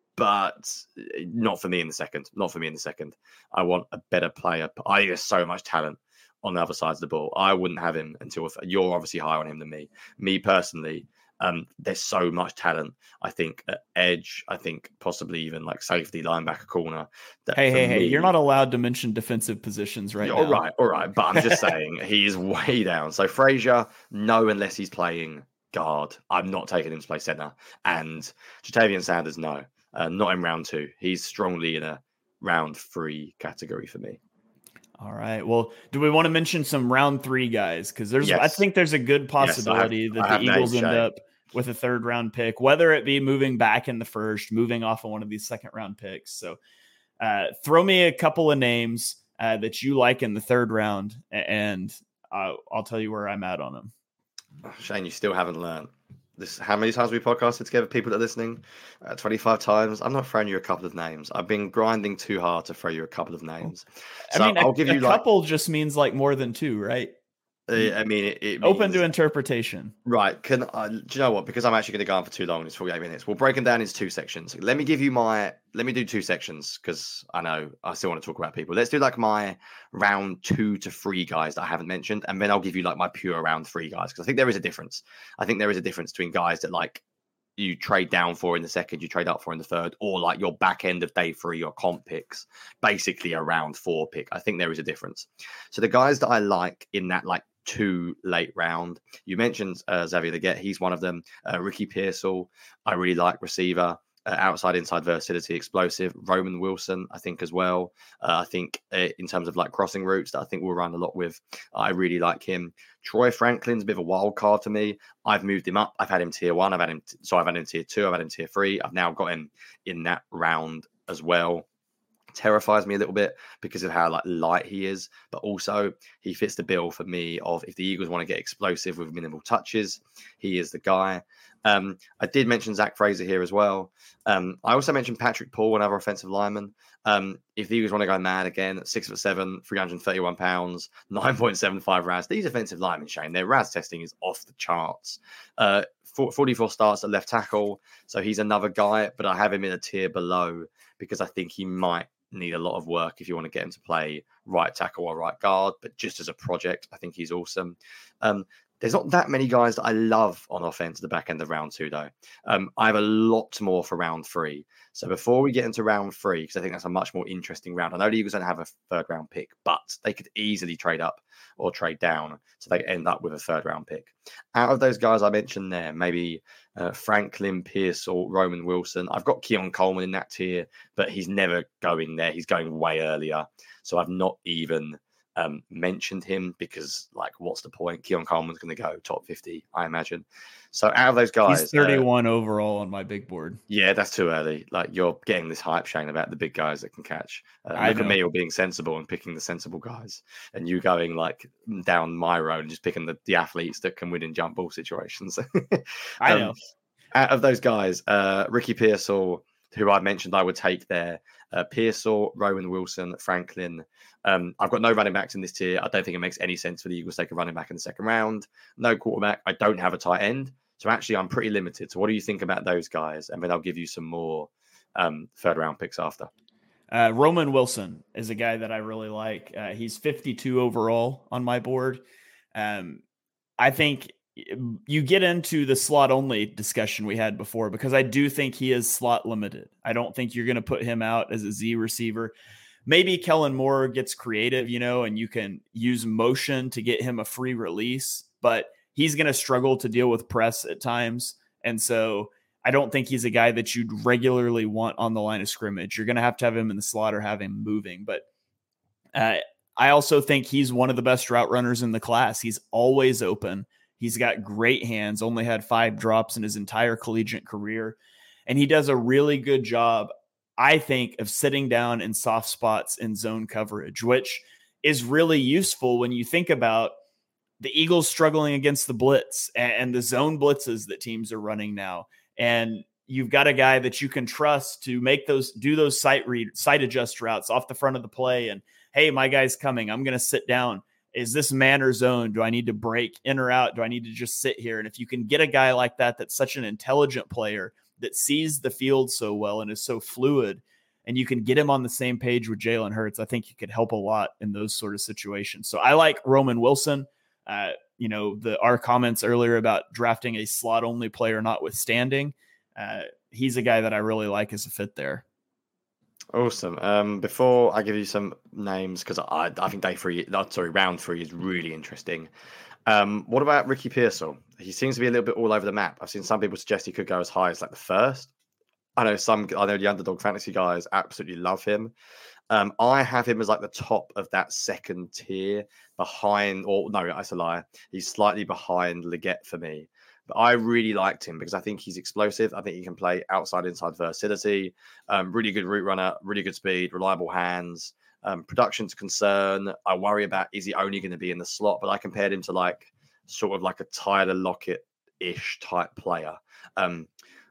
But not for me in the second. Not for me in the second. I want a better player. I think there's so much talent on the other sides of the ball. I wouldn't have him until you're obviously higher on him than me. Me personally, um, there's so much talent. I think at edge, I think possibly even like safety, linebacker, corner. Hey, hey, me, hey! You're not allowed to mention defensive positions right now. All right, all right. But I'm just saying he is way down. So Frazier, no, unless he's playing guard. I'm not taking him to play center. And Jatavian Sanders, no, uh, not in round two. He's strongly in a round three category for me. All right. Well, do we want to mention some round three guys? Because there's, yes. I think there's a good possibility yes, have, that the Eagles end Shane. up with a third round pick, whether it be moving back in the first, moving off of one of these second round picks. So uh, throw me a couple of names uh, that you like in the third round, and uh, I'll tell you where I'm at on them. Shane, you still haven't learned. This how many times we podcasted together, people that are listening? Uh, twenty-five times. I'm not throwing you a couple of names. I've been grinding too hard to throw you a couple of names. So I mean, I'll a, give you a like, couple just means like more than two, right? Uh, I mean, it, it means, open to interpretation. Right. Can I, do you know what? Because I'm actually going to go on for too long. It's forty-eight minutes. We'll break them down into two sections. Let me give you my, let me do two sections because I know I still want to talk about people. Let's do like my round two to three guys that I haven't mentioned. And then I'll give you like my pure round three guys. Because I think there is a difference. I think there is a difference between guys that like you trade down for in the second, you trade up for in the third, or like your back end of day three, your comp picks, basically a round four pick. I think there is a difference. So the guys that I like in that like two late round, you mentioned uh, Xavier Legette. He's one of them. Uh, Ricky Pearsall, I really like receiver. uh, outside, inside versatility, explosive. Roman Wilson, I think as well. Uh, I think uh, in terms of like crossing routes that I think we'll run a lot with, I really like him. Troy Franklin's a bit of a wild card for me. I've moved him up. I've had him tier one. I've had him, t- so I've had him tier two. I've had him tier three. I've now got him in that round as well. Terrifies me a little bit because of how like light he is, but also he fits the bill for me of if the Eagles want to get explosive with minimal touches, he is the guy. Um, I did mention Zach Fraser here as well. Um, I also mentioned Patrick Paul, another offensive lineman. Um, if the Eagles want to go mad again, six foot seven, three hundred thirty-one pounds, nine point seven five R A S, these offensive linemen, Shane, their R A S testing is off the charts. Uh, forty-four starts at left tackle, so he's another guy, but I have him in a tier below because I think he might need a lot of work if you want to get him to play right tackle or right guard, but just as a project, I think he's awesome. Um, there's not that many guys that I love on offense at the back end of round two, though. Um, I have a lot more for round three. So before we get into round three, because I think that's a much more interesting round, I know the Eagles don't have a third round pick, but they could easily trade up or trade down. So they end up with a third round pick. Out of those guys I mentioned there, maybe uh, Franklin Pierce or Roman Wilson, I've got Keon Coleman in that tier, but he's never going there. He's going way earlier. So I've not even um, mentioned him because, like, what's the point? Keon Coleman's going to go top fifty, I imagine. So out of those guys, he's thirty-one uh, overall on my big board. Yeah, that's too early. Like, you're getting this hype, Shane, about the big guys that can catch. Uh, I look know. at me, you're being sensible and picking the sensible guys, and you going like down my road and just picking the, the athletes that can win in jump ball situations. um, I know. Out of those guys, uh, Ricky Pearsall, who I mentioned I would take there, uh, Pearsall, Roman Wilson, Franklin. Um, I've got no running backs in this tier. I don't think it makes any sense for the Eagles to take a running back in the second round. No quarterback. I don't have a tight end. So actually, I'm pretty limited. So what do you think about those guys? And then I'll give you some more um, third round picks after. Uh, Roman Wilson is a guy that I really like. Uh, he's fifty-two overall on my board. Um, I think you get into the slot only discussion we had before because I do think he is slot limited. I don't think you're going to put him out as a Z receiver. Maybe Kellen Moore gets creative, you know, and you can use motion to get him a free release, but he's going to struggle to deal with press at times. And so I don't think he's a guy that you'd regularly want on the line of scrimmage. You're going to have to have him in the slot or have him moving. But uh, I also think he's one of the best route runners in the class. He's always open. He's got great hands, only had five drops in his entire collegiate career. And he does a really good job, I think, of sitting down in soft spots in zone coverage, which is really useful when you think about the Eagles struggling against the blitz and the zone blitzes that teams are running now. And you've got a guy that you can trust to make those, do those sight read, sight adjust routes off the front of the play. And hey, my guy's coming. I'm going to sit down. Is this man or zone? Do I need to break in or out? Do I need to just sit here? And if you can get a guy like that, that's such an intelligent player that sees the field so well and is so fluid, and you can get him on the same page with Jalen Hurts, I think he could help a lot in those sort of situations. So I like Roman Wilson. Uh, you know, the our comments earlier about drafting a slot only player notwithstanding, uh, he's a guy that I really like as a fit there. Awesome. Um, before I give you some names, because I, I think day three, no, sorry, round three is really interesting. Um, what about Ricky Pearsall? He seems to be a little bit all over the map. I've seen some people suggest he could go as high as like the first. I know some, I know the underdog fantasy guys absolutely love him. Um, I have him as like the top of that second tier behind, or no, that's a lie. He's slightly behind Leggett for me. But I really liked him because I think he's explosive. I think he can play outside, inside versatility. Um, really good route runner, really good speed, reliable hands. Um, production's concern. I worry about, is he only going to be in the slot? But I compared him to like sort of like a Tyler Lockett-ish type player. Um,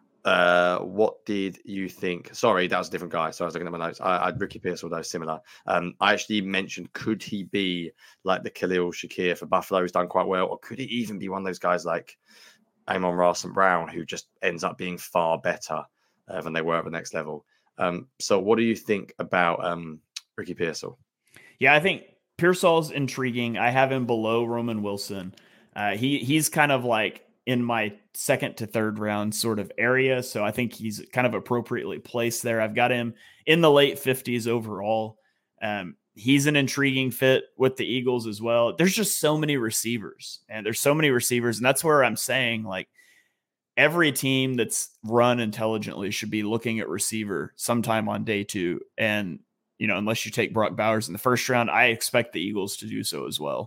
uh, what did you think? Sorry, that was a different guy. So I was looking at my notes. I, I Ricky Pearsall, though, similar. Um, I actually mentioned, could he be like the Khalil Shakir for Buffalo, who's done quite well? Or could he even be one of those guys like Amon-Ra Saint Brown, who just ends up being far better uh, than they were at the next level? Um, so what do you think about um, Ricky Pearsall? Yeah, I think Pearsall's intriguing. I have him below Roman Wilson. Uh, he he's kind of like in my second to third round sort of area. So I think he's kind of appropriately placed there. I've got him in the late fifties overall. Um, he's an intriguing fit with the Eagles as well. There's just so many receivers and there's so many receivers. And that's where I'm saying, like, every team that's run intelligently should be looking at receiver sometime on day two. And, you know, unless you take Brock Bowers in the first round, I expect the Eagles to do so as well.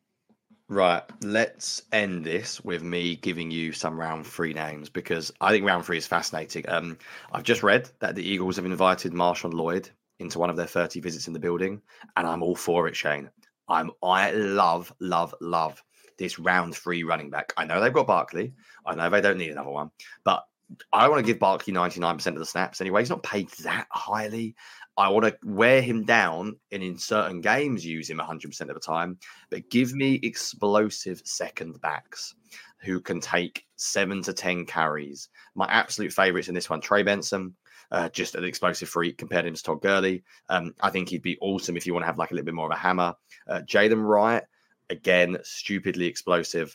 Right. Let's end this with me giving you some round three names because I think round three is fascinating. Um, I've just read that the Eagles have invited Marshawn Lloyd into one of their thirty visits in the building, and I'm all for it, Shane. I'm I love, love, love this round three running back. I know they've got Barkley. I know they don't need another one, but I want to give Barkley ninety-nine percent of the snaps anyway. He's not paid that highly. I want to wear him down and in certain games use him one hundred percent of the time, but give me explosive second backs who can take seven to ten carries. My absolute favorites in this one, Trey Benson, uh, just an explosive freak compared him to Todd Gurley. Um, I think he'd be awesome if you want to have like a little bit more of a hammer. Uh, Jalen Wright, again, stupidly explosive,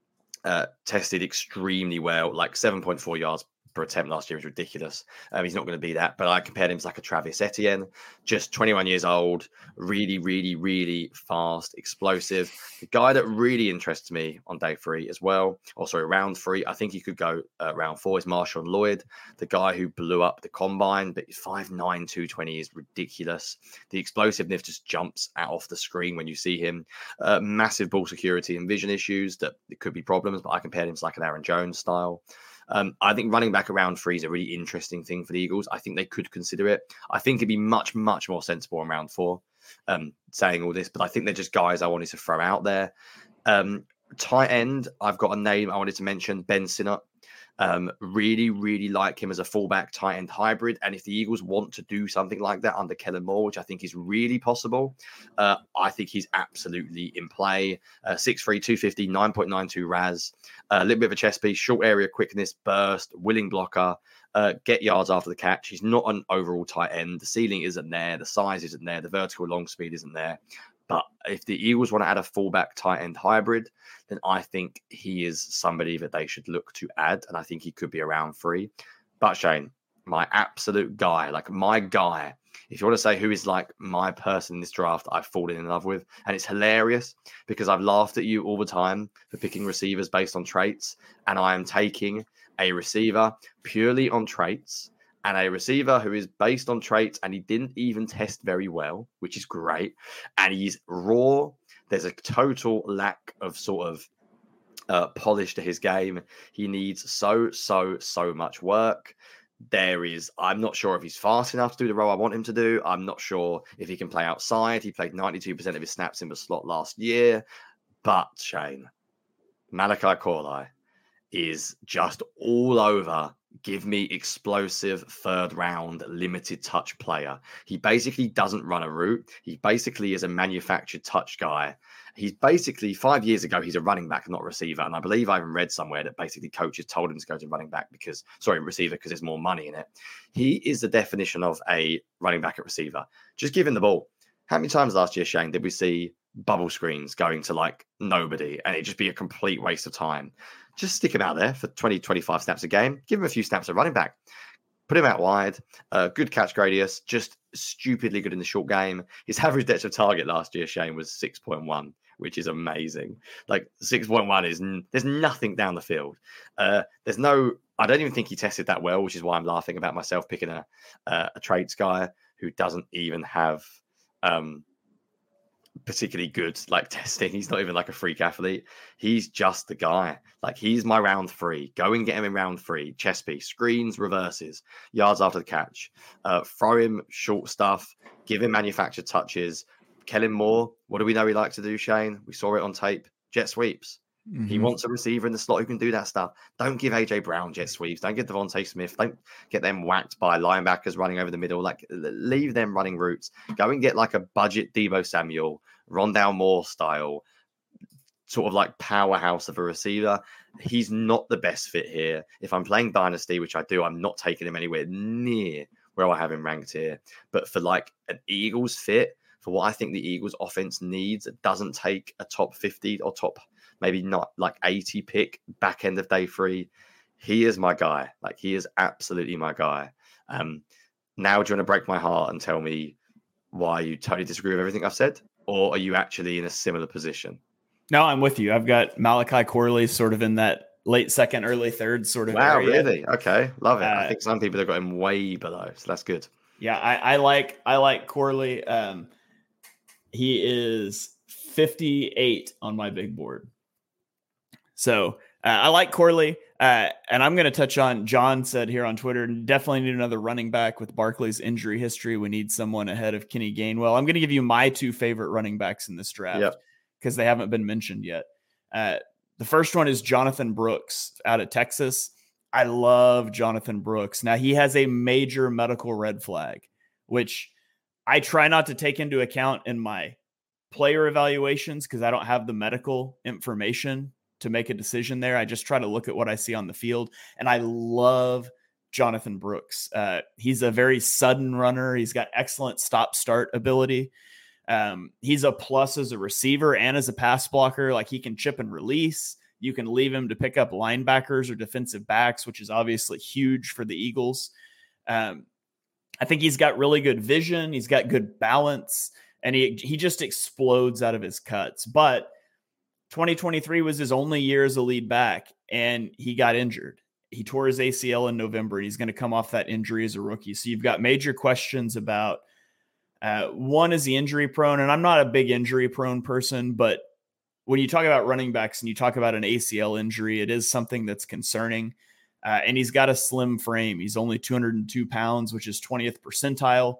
uh, tested extremely well, like seven point four yards per attempt last year is ridiculous. Um, he's not going to be that, but I compared him to like a Travis Etienne, just twenty-one years old, really, really, really fast, explosive. The guy that really interests me on day three as well, or sorry, round three, I think he could go uh, round four, is Marshawn Lloyd, the guy who blew up the combine, but five nine, two twenty is ridiculous. The explosiveness just jumps out off the screen when you see him. Uh, massive ball security and vision issues that it could be problems, but I compared him to like an Aaron Jones style. Um, I think running back around three is a really interesting thing for the Eagles. I think they could consider it. I think it'd be much, much more sensible in round four, um, saying all this, but I think they're just guys I wanted to throw out there. Um, tight end, I've got a name I wanted to mention, Ben Sinnott. Um, really, really like him as a fullback tight end hybrid. And if the Eagles want to do something like that under Kellen Moore, which I think is really possible, uh, I think he's absolutely in play. Uh, six three, two fifty, nine point nine two R A S, a uh, little bit of a chest piece, short area quickness, burst, willing blocker, uh, get yards after the catch. He's not an overall tight end. The ceiling isn't there. The size isn't there. The vertical long speed isn't there. But if the Eagles want to add a fullback tight end hybrid, then I think he is somebody that they should look to add. And I think he could be around three. But Shane, my absolute guy, like my guy, if you want to say who is like my person in this draft I've fallen in love with, and it's hilarious because I've laughed at you all the time for picking receivers based on traits. And I am taking a receiver purely on traits, and a receiver who is based on traits, and he didn't even test very well, which is great. And he's raw. There's a total lack of sort of uh, polish to his game. He needs so, so, so much work. There is, I'm not sure if he's fast enough to do the role I want him to do. I'm not sure if he can play outside. He played ninety-two percent of his snaps in the slot last year. But Shane, Malachi Corley is just all over. Give me explosive third round limited touch player. He basically doesn't run a route. He basically is a manufactured touch guy. He's basically five years ago, he's a running back, not receiver. And I believe I even read somewhere that basically coaches told him to go to running back because, sorry, receiver, because there's more money in it. He is the definition of a running back at receiver. Just give him the ball. How many times last year, Shane, did we see bubble screens going to like nobody and it'd just be a complete waste of time? Just stick him out there for twenty, twenty-five snaps a game. Give him a few snaps of running back. Put him out wide. Uh, good catch radius. Just stupidly good in the short game. His average depth of target last year, Shane, was six point one, which is amazing. Like six point one is, n- there's nothing down the field. Uh, there's no, I don't even think he tested that well, which is why I'm laughing about myself picking a, uh, a traits guy who doesn't even have, um, particularly good like testing. He's not even like a freak athlete. He's just the guy. Like he's my round three. Go and get him in round three. Chest piece, screens, reverses, yards after the catch. Uh, throw him short stuff. Give him manufactured touches. Kellen Moore. What do we know he likes to do, Shane? We saw it on tape. Jet sweeps. Mm-hmm. He wants a receiver in the slot who can do that stuff. Don't give A J Brown jet sweeps. Don't give Devontae Smith. Don't get them whacked by linebackers running over the middle. Like, leave them running routes. Go and get like a budget Deebo Samuel, Rondale Moore style, sort of like powerhouse of a receiver. He's not the best fit here. If I'm playing Dynasty, which I do, I'm not taking him anywhere near where I have him ranked here. But for like an Eagles fit, for what I think the Eagles offense needs, it doesn't take a top fifty or top maybe not like eighty pick back end of day three. He is my guy. Like he is absolutely my guy. Um, now, do you want to break my heart and tell me why you totally disagree with everything I've said? Or are you actually in a similar position? No, I'm with you. I've got Malachi Corley sort of in that late second, early third sort of Wow, area. really? Okay, love it. Uh, I think some people have got him way below, so that's good. Yeah, I, I like I like Corley. Um, he is fifty-eight on my big board. So uh, I like Corley. Uh, and I'm going to touch on, John said here on Twitter, definitely need another running back with Barkley's injury history. We need someone ahead of Kenny Gainwell. I'm going to give you my two favorite running backs in this draft because yep. they haven't been mentioned yet. Uh, the first one is Jonathan Brooks out of Texas. I love Jonathan Brooks. Now, he has a major medical red flag, which I try not to take into account in my player evaluations because I don't have the medical information to make a decision there. I just try to look at what I see on the field. And I love Jonathan Brooks. Uh, he's a very sudden runner. He's got excellent stop-start ability. Um, he's a plus as a receiver and as a pass blocker. Like, he can chip and release. You can leave him to pick up linebackers or defensive backs, which is obviously huge for the Eagles. Um, I think he's got really good vision. He's got good balance, and he he just explodes out of his cuts. But twenty twenty-three was his only year as a lead back, and he got injured. He tore his A C L in November, and he's going to come off that injury as a rookie. So you've got major questions about, uh, one, is he injury prone? And I'm not a big injury prone person, but when you talk about running backs and you talk about an A C L injury, it is something that's concerning. Uh, and he's got a slim frame. He's only two hundred two pounds, which is twentieth percentile.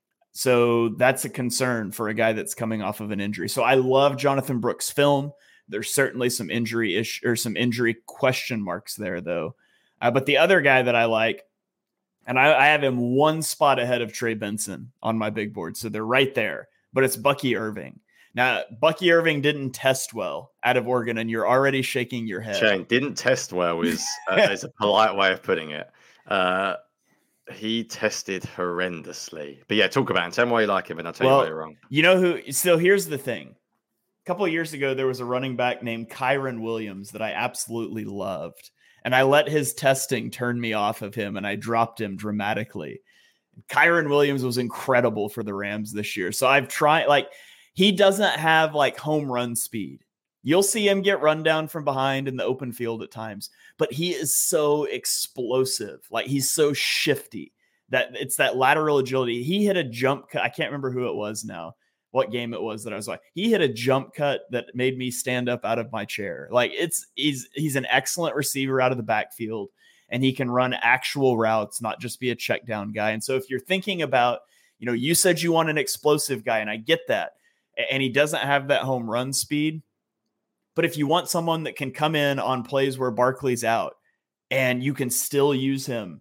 So that's a concern for a guy that's coming off of an injury. So I love Jonathan Brooks' film. There's certainly some injury ish or some injury question marks there, though. Uh, but the other guy that I like, and I, I have him one spot ahead of Trey Benson on my big board. So they're right there, but it's Bucky Irving. Now, Bucky Irving didn't test well out of Oregon, and you're already shaking your head. Shane, didn't test well is, uh, is a polite way of putting it. Uh, he tested horrendously. But yeah, talk about him. Tell me why you like him, and I'll tell well, you why you're wrong. You know who? So here's the thing. A couple of years ago, there was a running back named Kyron Williams that I absolutely loved. And I let his testing turn me off of him, and I dropped him dramatically. Kyron Williams was incredible for the Rams this year. So I've tried, like, he doesn't have like home run speed. You'll see him get run down from behind in the open field at times, but he is so explosive. Like, he's so shifty that it's that lateral agility. He hit a jump cut. I can't remember who it was now, what game it was that I was like, he hit a jump cut that made me stand up out of my chair. Like, it's, he's, he's an excellent receiver out of the backfield, and he can run actual routes, not just be a check down guy. And so if you're thinking about, you know, you said you want an explosive guy, and I get that. And he doesn't have that home run speed. But if you want someone that can come in on plays where Barkley's out and you can still use him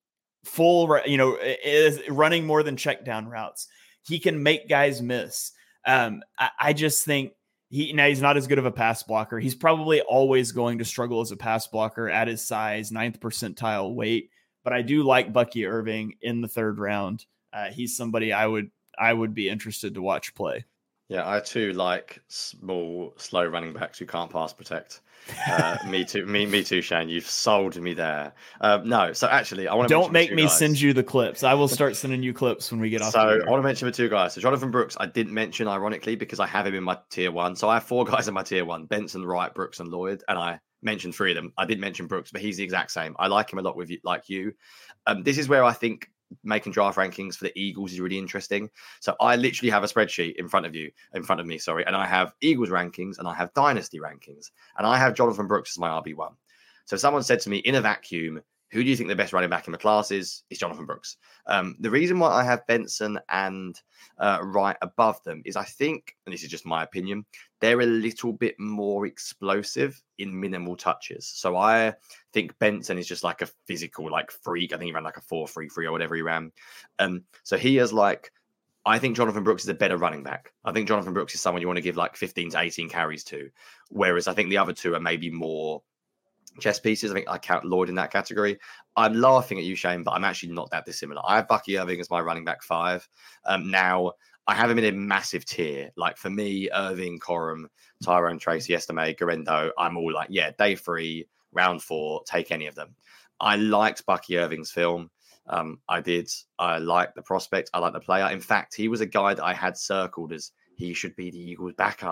full, you know, is running more than check down routes, he can make guys miss. Um, I, I just think he, now he's not as good of a pass blocker. He's probably always going to struggle as a pass blocker at his size, ninth percentile weight. But I do like Bucky Irving in the third round. Uh, he's somebody I would, I would be interested to watch play. Yeah, I too like small, slow running backs who can't pass protect. Uh, me too, me, me too, Shane. You've sold me there. Um, no, so actually, I want to don't make me guys. send you the clips. I will start sending you clips when we get off. So I want to mention the two guys. So Jonathan Brooks, I didn't mention ironically because I have him in my tier one. So I have four guys in my tier one: Benson, Wright, Brooks, and Lloyd. And I mentioned three of them. I did mention Brooks, but he's the exact same. I like him a lot with you, like you. Um, this is where I think making draft rankings for the Eagles is really interesting. So I literally have a spreadsheet in front of you, in front of me, sorry, and I have Eagles rankings and I have dynasty rankings, and I have Jonathan Brooks as my R B one. So if someone said to me in a vacuum, who do you think the best running back in the class is? It's Jonathan Brooks. Um, the reason why I have Benson and uh, Wright above them is I think, and this is just my opinion, they're a little bit more explosive in minimal touches. So I think Benson is just like a physical, like freak. I think he ran like a four three three or whatever he ran. Um, so he is like, I think Jonathan Brooks is a better running back. I think Jonathan Brooks is someone you want to give like fifteen to eighteen carries to. Whereas I think the other two are maybe more chess pieces. I think I count Lloyd in that category. I'm laughing at you, Shane, but I'm actually not that dissimilar. I have Bucky Irving as my running back five. Um, now, I have him in a massive tier. Like for me, Irving, Corum, Tyrone Tracy, Estime, Garendo, I'm all like, yeah, day three, round four, take any of them. I liked Bucky Irving's film. Um, I did. I liked the prospect. I liked the player. In fact, he was a guy that I had circled as he should be the Eagles' backup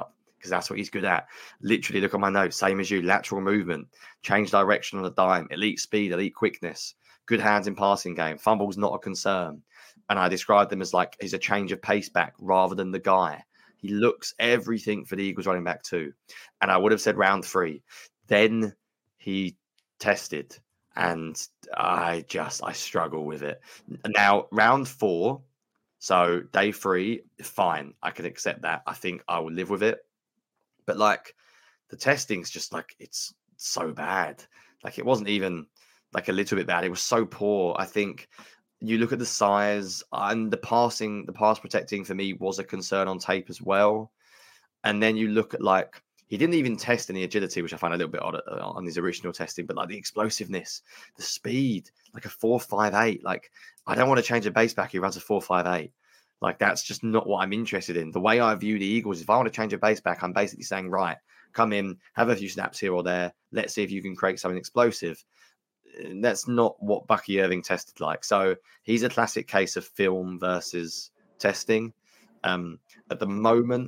because that's what he's good at. Literally, look at my notes, same as you, lateral movement, change direction on a dime, elite speed, elite quickness, good hands in passing game, fumbles not a concern. And I described them as like he's a change of pace back rather than the guy. He looks everything for the Eagles running back too. And I would have said round three. Then he tested, and I just, I struggle with it. Now, round four, so day three, fine. I can accept that. I think I will live with it. But like the testing's just like, it's so bad. Like it wasn't even like a little bit bad. It was so poor. I think you look at the size and the passing, the pass protecting for me was a concern on tape as well. And then you look at like, he didn't even test any agility, which I find a little bit odd on his original testing, but like the explosiveness, the speed, like a four five eight. Like, I don't want to change a base back. He runs a four five eight. Like, that's just not what I'm interested in. The way I view the Eagles, if I want to change a base back, I'm basically saying, right, come in, have a few snaps here or there. Let's see if you can create something explosive. That's not what Bucky Irving tested like. So he's a classic case of film versus testing. Um, at the moment,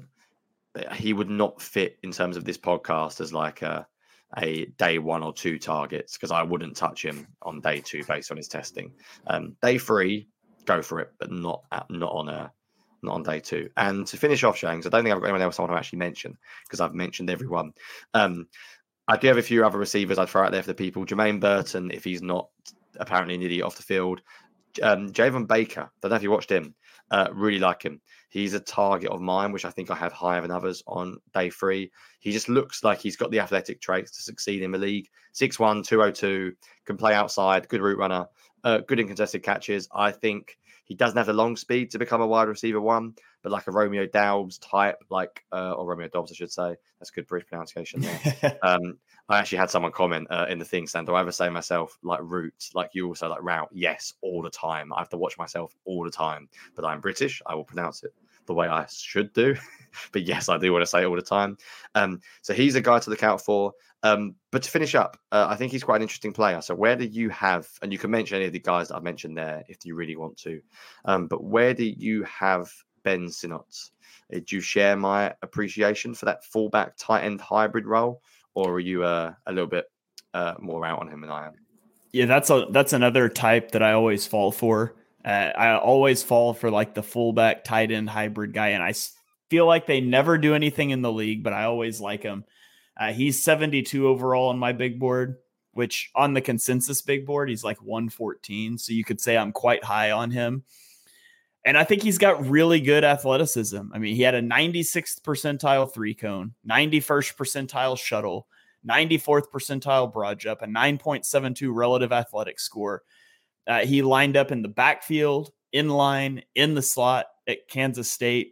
he would not fit in terms of this podcast as like a, a day one or two targets, because I wouldn't touch him on day two based on his testing. Um, day three, go for it, but not at, not on a not on day two. And to finish off, Shane, I don't think I've got anyone else I want to actually mention because I've mentioned everyone. Um, I do have a few other receivers I'd throw out there for the people. Jermaine Burton, if he's not apparently an idiot off the field. Um, Javon Baker, don't know if you watched him. Uh, really like him. He's a target of mine, which I think I have higher than others on day three. He just looks like he's got the athletic traits to succeed in the league. six one, two oh two, can play outside, good route runner, uh, good in contested catches. I think he doesn't have the long speed to become a wide receiver one, but like a Romeo Doubs type, like, uh, or Romeo Dobbs, I should say. That's good British pronunciation there. um, I actually had someone comment uh, in the thing saying, do I ever say myself like route, like you also like route? Yes, all the time. I have to watch myself all the time, but I'm British. I will pronounce it the way I should do. But yes, I do want to say it all the time. Um, so he's a guy to look out for. Um, but to finish up, uh, I think he's quite an interesting player. So where do you have, and you can mention any of the guys that I've mentioned there if you really want to, um, but where do you have Ben Sinnott? Do you share my appreciation for that fullback tight end hybrid role, or are you uh, a little bit uh, more out on him than I am? Yeah, that's a that's another type that I always fall for. Uh, I always fall for like the fullback tight end hybrid guy, and I feel like they never do anything in the league, but I always like him. Uh, he's seventy-two overall on my big board, which on the consensus big board, he's like one fourteen. So you could say I'm quite high on him. And I think he's got really good athleticism. I mean, he had a ninety-sixth percentile three cone, ninety-first percentile shuttle, ninety-fourth percentile broad jump, a nine point seven two relative athletic score. Uh, he lined up in the backfield, in line, in the slot at Kansas State.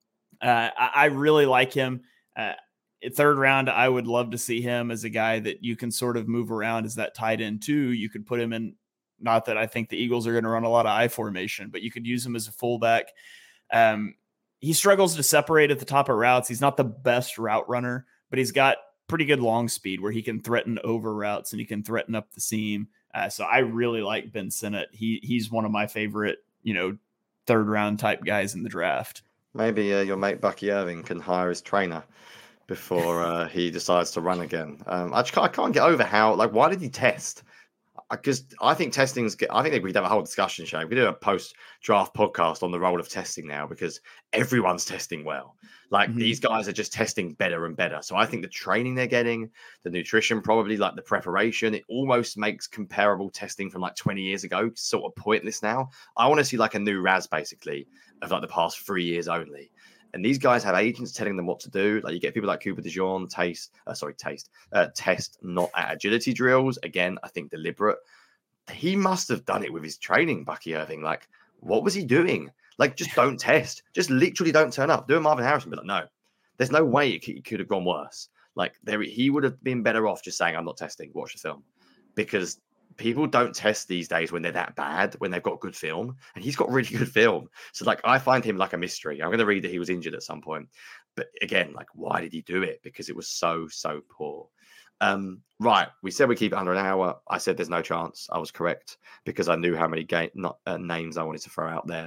Uh, I, I really like him. Uh, third round, I would love to see him as a guy that you can sort of move around as that tight end too. You could put him in. Not that I think the Eagles are going to run a lot of I formation, but you could use him as a fullback. Um, he struggles to separate at the top of routes. He's not the best route runner, but he's got pretty good long speed where he can threaten over routes and he can threaten up the seam. Uh, so I really like Ben Sinnott. He he's one of my favorite, you know, third round type guys in the draft. Maybe uh, your mate Bucky Irving can hire his trainer before uh, he decides to run again. Um, I, just can't, I can't get over how, like, why did he test? Because I think testing's. I think we could have a whole discussion show. We could do a post-draft podcast on the role of testing now because everyone's testing well. Like mm-hmm. These guys are just testing better and better. So I think the training they're getting, the nutrition, probably like the preparation, it almost makes comparable testing from like twenty years ago sort of pointless now. I want to see like a new R A S basically of like the past three years only. And these guys have agents telling them what to do. Like you get people like Cooper DeJean, taste, uh, sorry, taste, uh, test not at agility drills. Again, I think deliberate. He must have done it with his training, Bucky Irving. Like, what was he doing? Like, just don't test. Just literally don't turn up. Do a Marvin Harrison, but like, no, there's no way it could, it could have gone worse. Like, there, he would have been better off just saying, I'm not testing, watch the film. Because people don't test these days when they're that bad, when they've got good film. And he's got really good film. So, like, I find him like a mystery. I'm going to read that he was injured at some point. But again, like, why did he do it? Because it was so, so poor. Um, right. We said we keep it under an hour. I said there's no chance. I was correct because I knew how many game, not, uh, names I wanted to throw out there.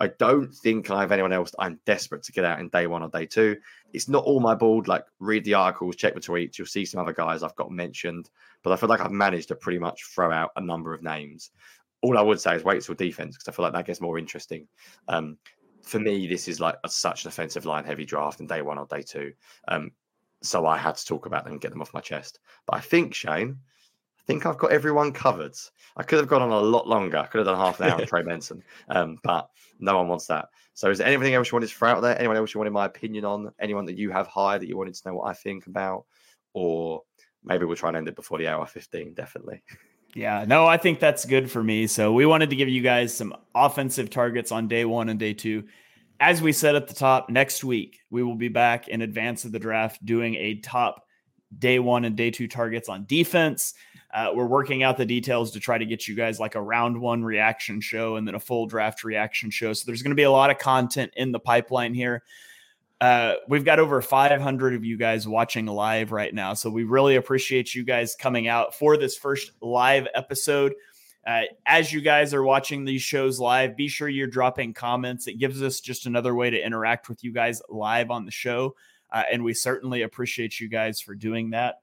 I don't think I have anyone else that I'm desperate to get out in day one or day two. It's not all my board. Like, read the articles, check the tweets. You'll see some other guys I've got mentioned, but I feel like I've managed to pretty much throw out a number of names. All I would say is wait till defense, because I feel like that gets more interesting. Um, for me, this is like a, such an offensive line heavy draft in day one or day two. Um, so I had to talk about them and get them off my chest. But I think, Shane, I think I've got everyone covered. I could have gone on a lot longer. I could have done half an hour on Trey Benson, um, but no one wants that. So is there anything else you wanted to throw out there? Anyone else you wanted my opinion on? Anyone that you have hired that you wanted to know what I think about? Or maybe we'll try and end it before the hour fifteen, definitely. Yeah, no, I think that's good for me. So we wanted to give you guys some offensive targets on day one and day two. As we said at the top, next week, we will be back in advance of the draft doing a top day one and day two targets on defense. Uh, we're working out the details to try to get you guys like a round one reaction show and then a full draft reaction show. So there's going to be a lot of content in the pipeline here. Uh, we've got over five hundred of you guys watching live right now. So we really appreciate you guys coming out for this first live episode. Uh, as you guys are watching these shows live, be sure you're dropping comments. It gives us just another way to interact with you guys live on the show. Uh, and we certainly appreciate you guys for doing that.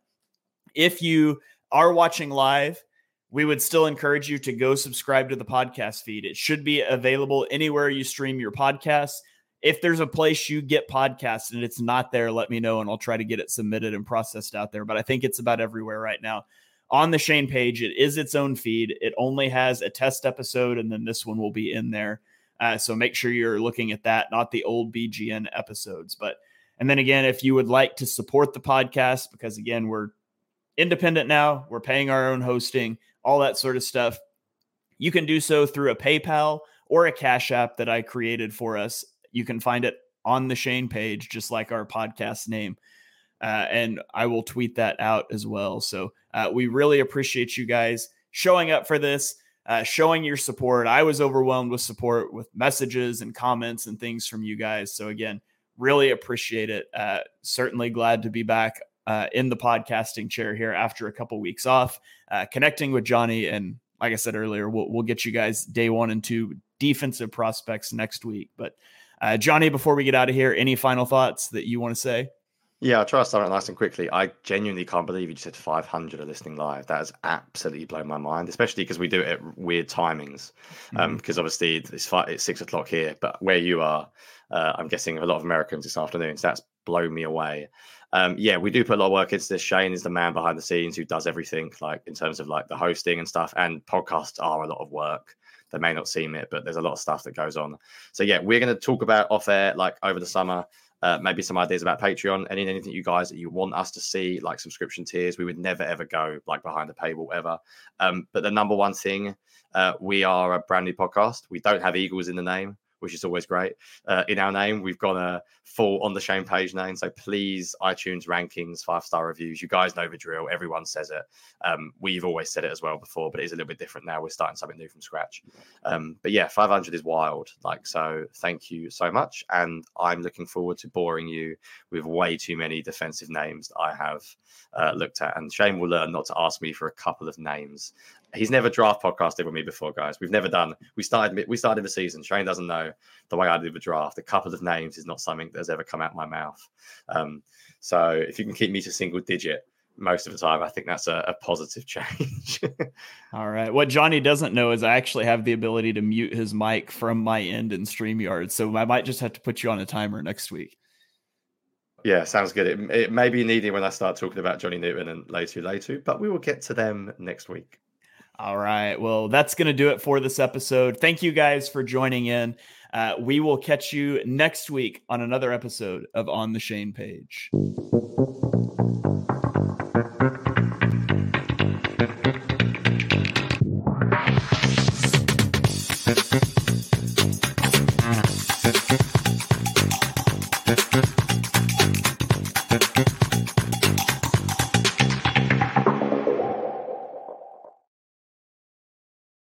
If you are watching live, we would still encourage you to go subscribe to the podcast feed. It should be available anywhere you stream your podcasts. If there's a place you get podcasts and it's not there, let me know and I'll try to get it submitted and processed out there. But I think it's about everywhere right now. On the Shane page, it is its own feed. It only has a test episode, and then this one will be in there. Uh, so make sure you're looking at that, not the old B G N episodes. But and then again, if you would like to support the podcast, because again, we're independent now, we're paying our own hosting, all that sort of stuff, you can do so through a PayPal or a Cash App that I created for us. You can find it on the Shane page, just like our podcast name. Uh, and I will tweet that out as well. So uh, we really appreciate you guys showing up for this, uh, showing your support. I was overwhelmed with support, with messages and comments and things from you guys. So again, really appreciate it. Uh, certainly glad to be back uh, in the podcasting chair here after a couple weeks off, uh, connecting with Johnny. And like I said earlier, we'll, we'll get you guys day one and two defensive prospects next week. But uh, Johnny, before we get out of here, any final thoughts that you want to say? Yeah, I'll try to start it nice and quickly. I genuinely can't believe you just said five hundred are listening live. That has absolutely blown my mind, especially because we do it at weird timings. Mm-hmm. Um, because obviously it's, five, it's six o'clock here, but where you are, uh, I'm guessing a lot of Americans this afternoon. So that's blown me away. Um, yeah, we do put a lot of work into this. Shane is the man behind the scenes who does everything, like in terms of like the hosting and stuff. And podcasts are a lot of work. They may not seem it, but there's a lot of stuff that goes on. So yeah, we're going to talk about off air, like over the summer. Uh, maybe some ideas about Patreon and anything you guys that you want us to see, like subscription tiers. We would never, ever go like behind the paywall ever. Um, but the number one thing, uh, we are a brand new podcast. We don't have Eagles in the name, which is always great. Uh, in our name, we've got a full on the Shane page name. So please, iTunes rankings, five-star reviews. You guys know the drill. Everyone says it. Um, we've always said it as well before, but it is a little bit different now. We're starting something new from scratch. Um, but yeah, five hundred is wild. Like, so thank you so much. And I'm looking forward to boring you with way too many defensive names that I have uh, looked at. And Shane will learn not to ask me for a couple of names. He's never draft podcasted with me before, guys. We've never done. We started. We started the season. Shane doesn't know the way I did the draft. A couple of names is not something that has ever come out of my mouth. Um, so if you can keep me to single digit most of the time, I think that's a, a positive change. All right. What Johnny doesn't know is I actually have the ability to mute his mic from my end in StreamYard. So I might just have to put you on a timer next week. Yeah, sounds good. It, it may be needed when I start talking about Johnny Newton and Latu Latu, but we will get to them next week. All right. Well, that's going to do it for this episode. Thank you guys for joining in. Uh, we will catch you next week on another episode of On the Shane Page.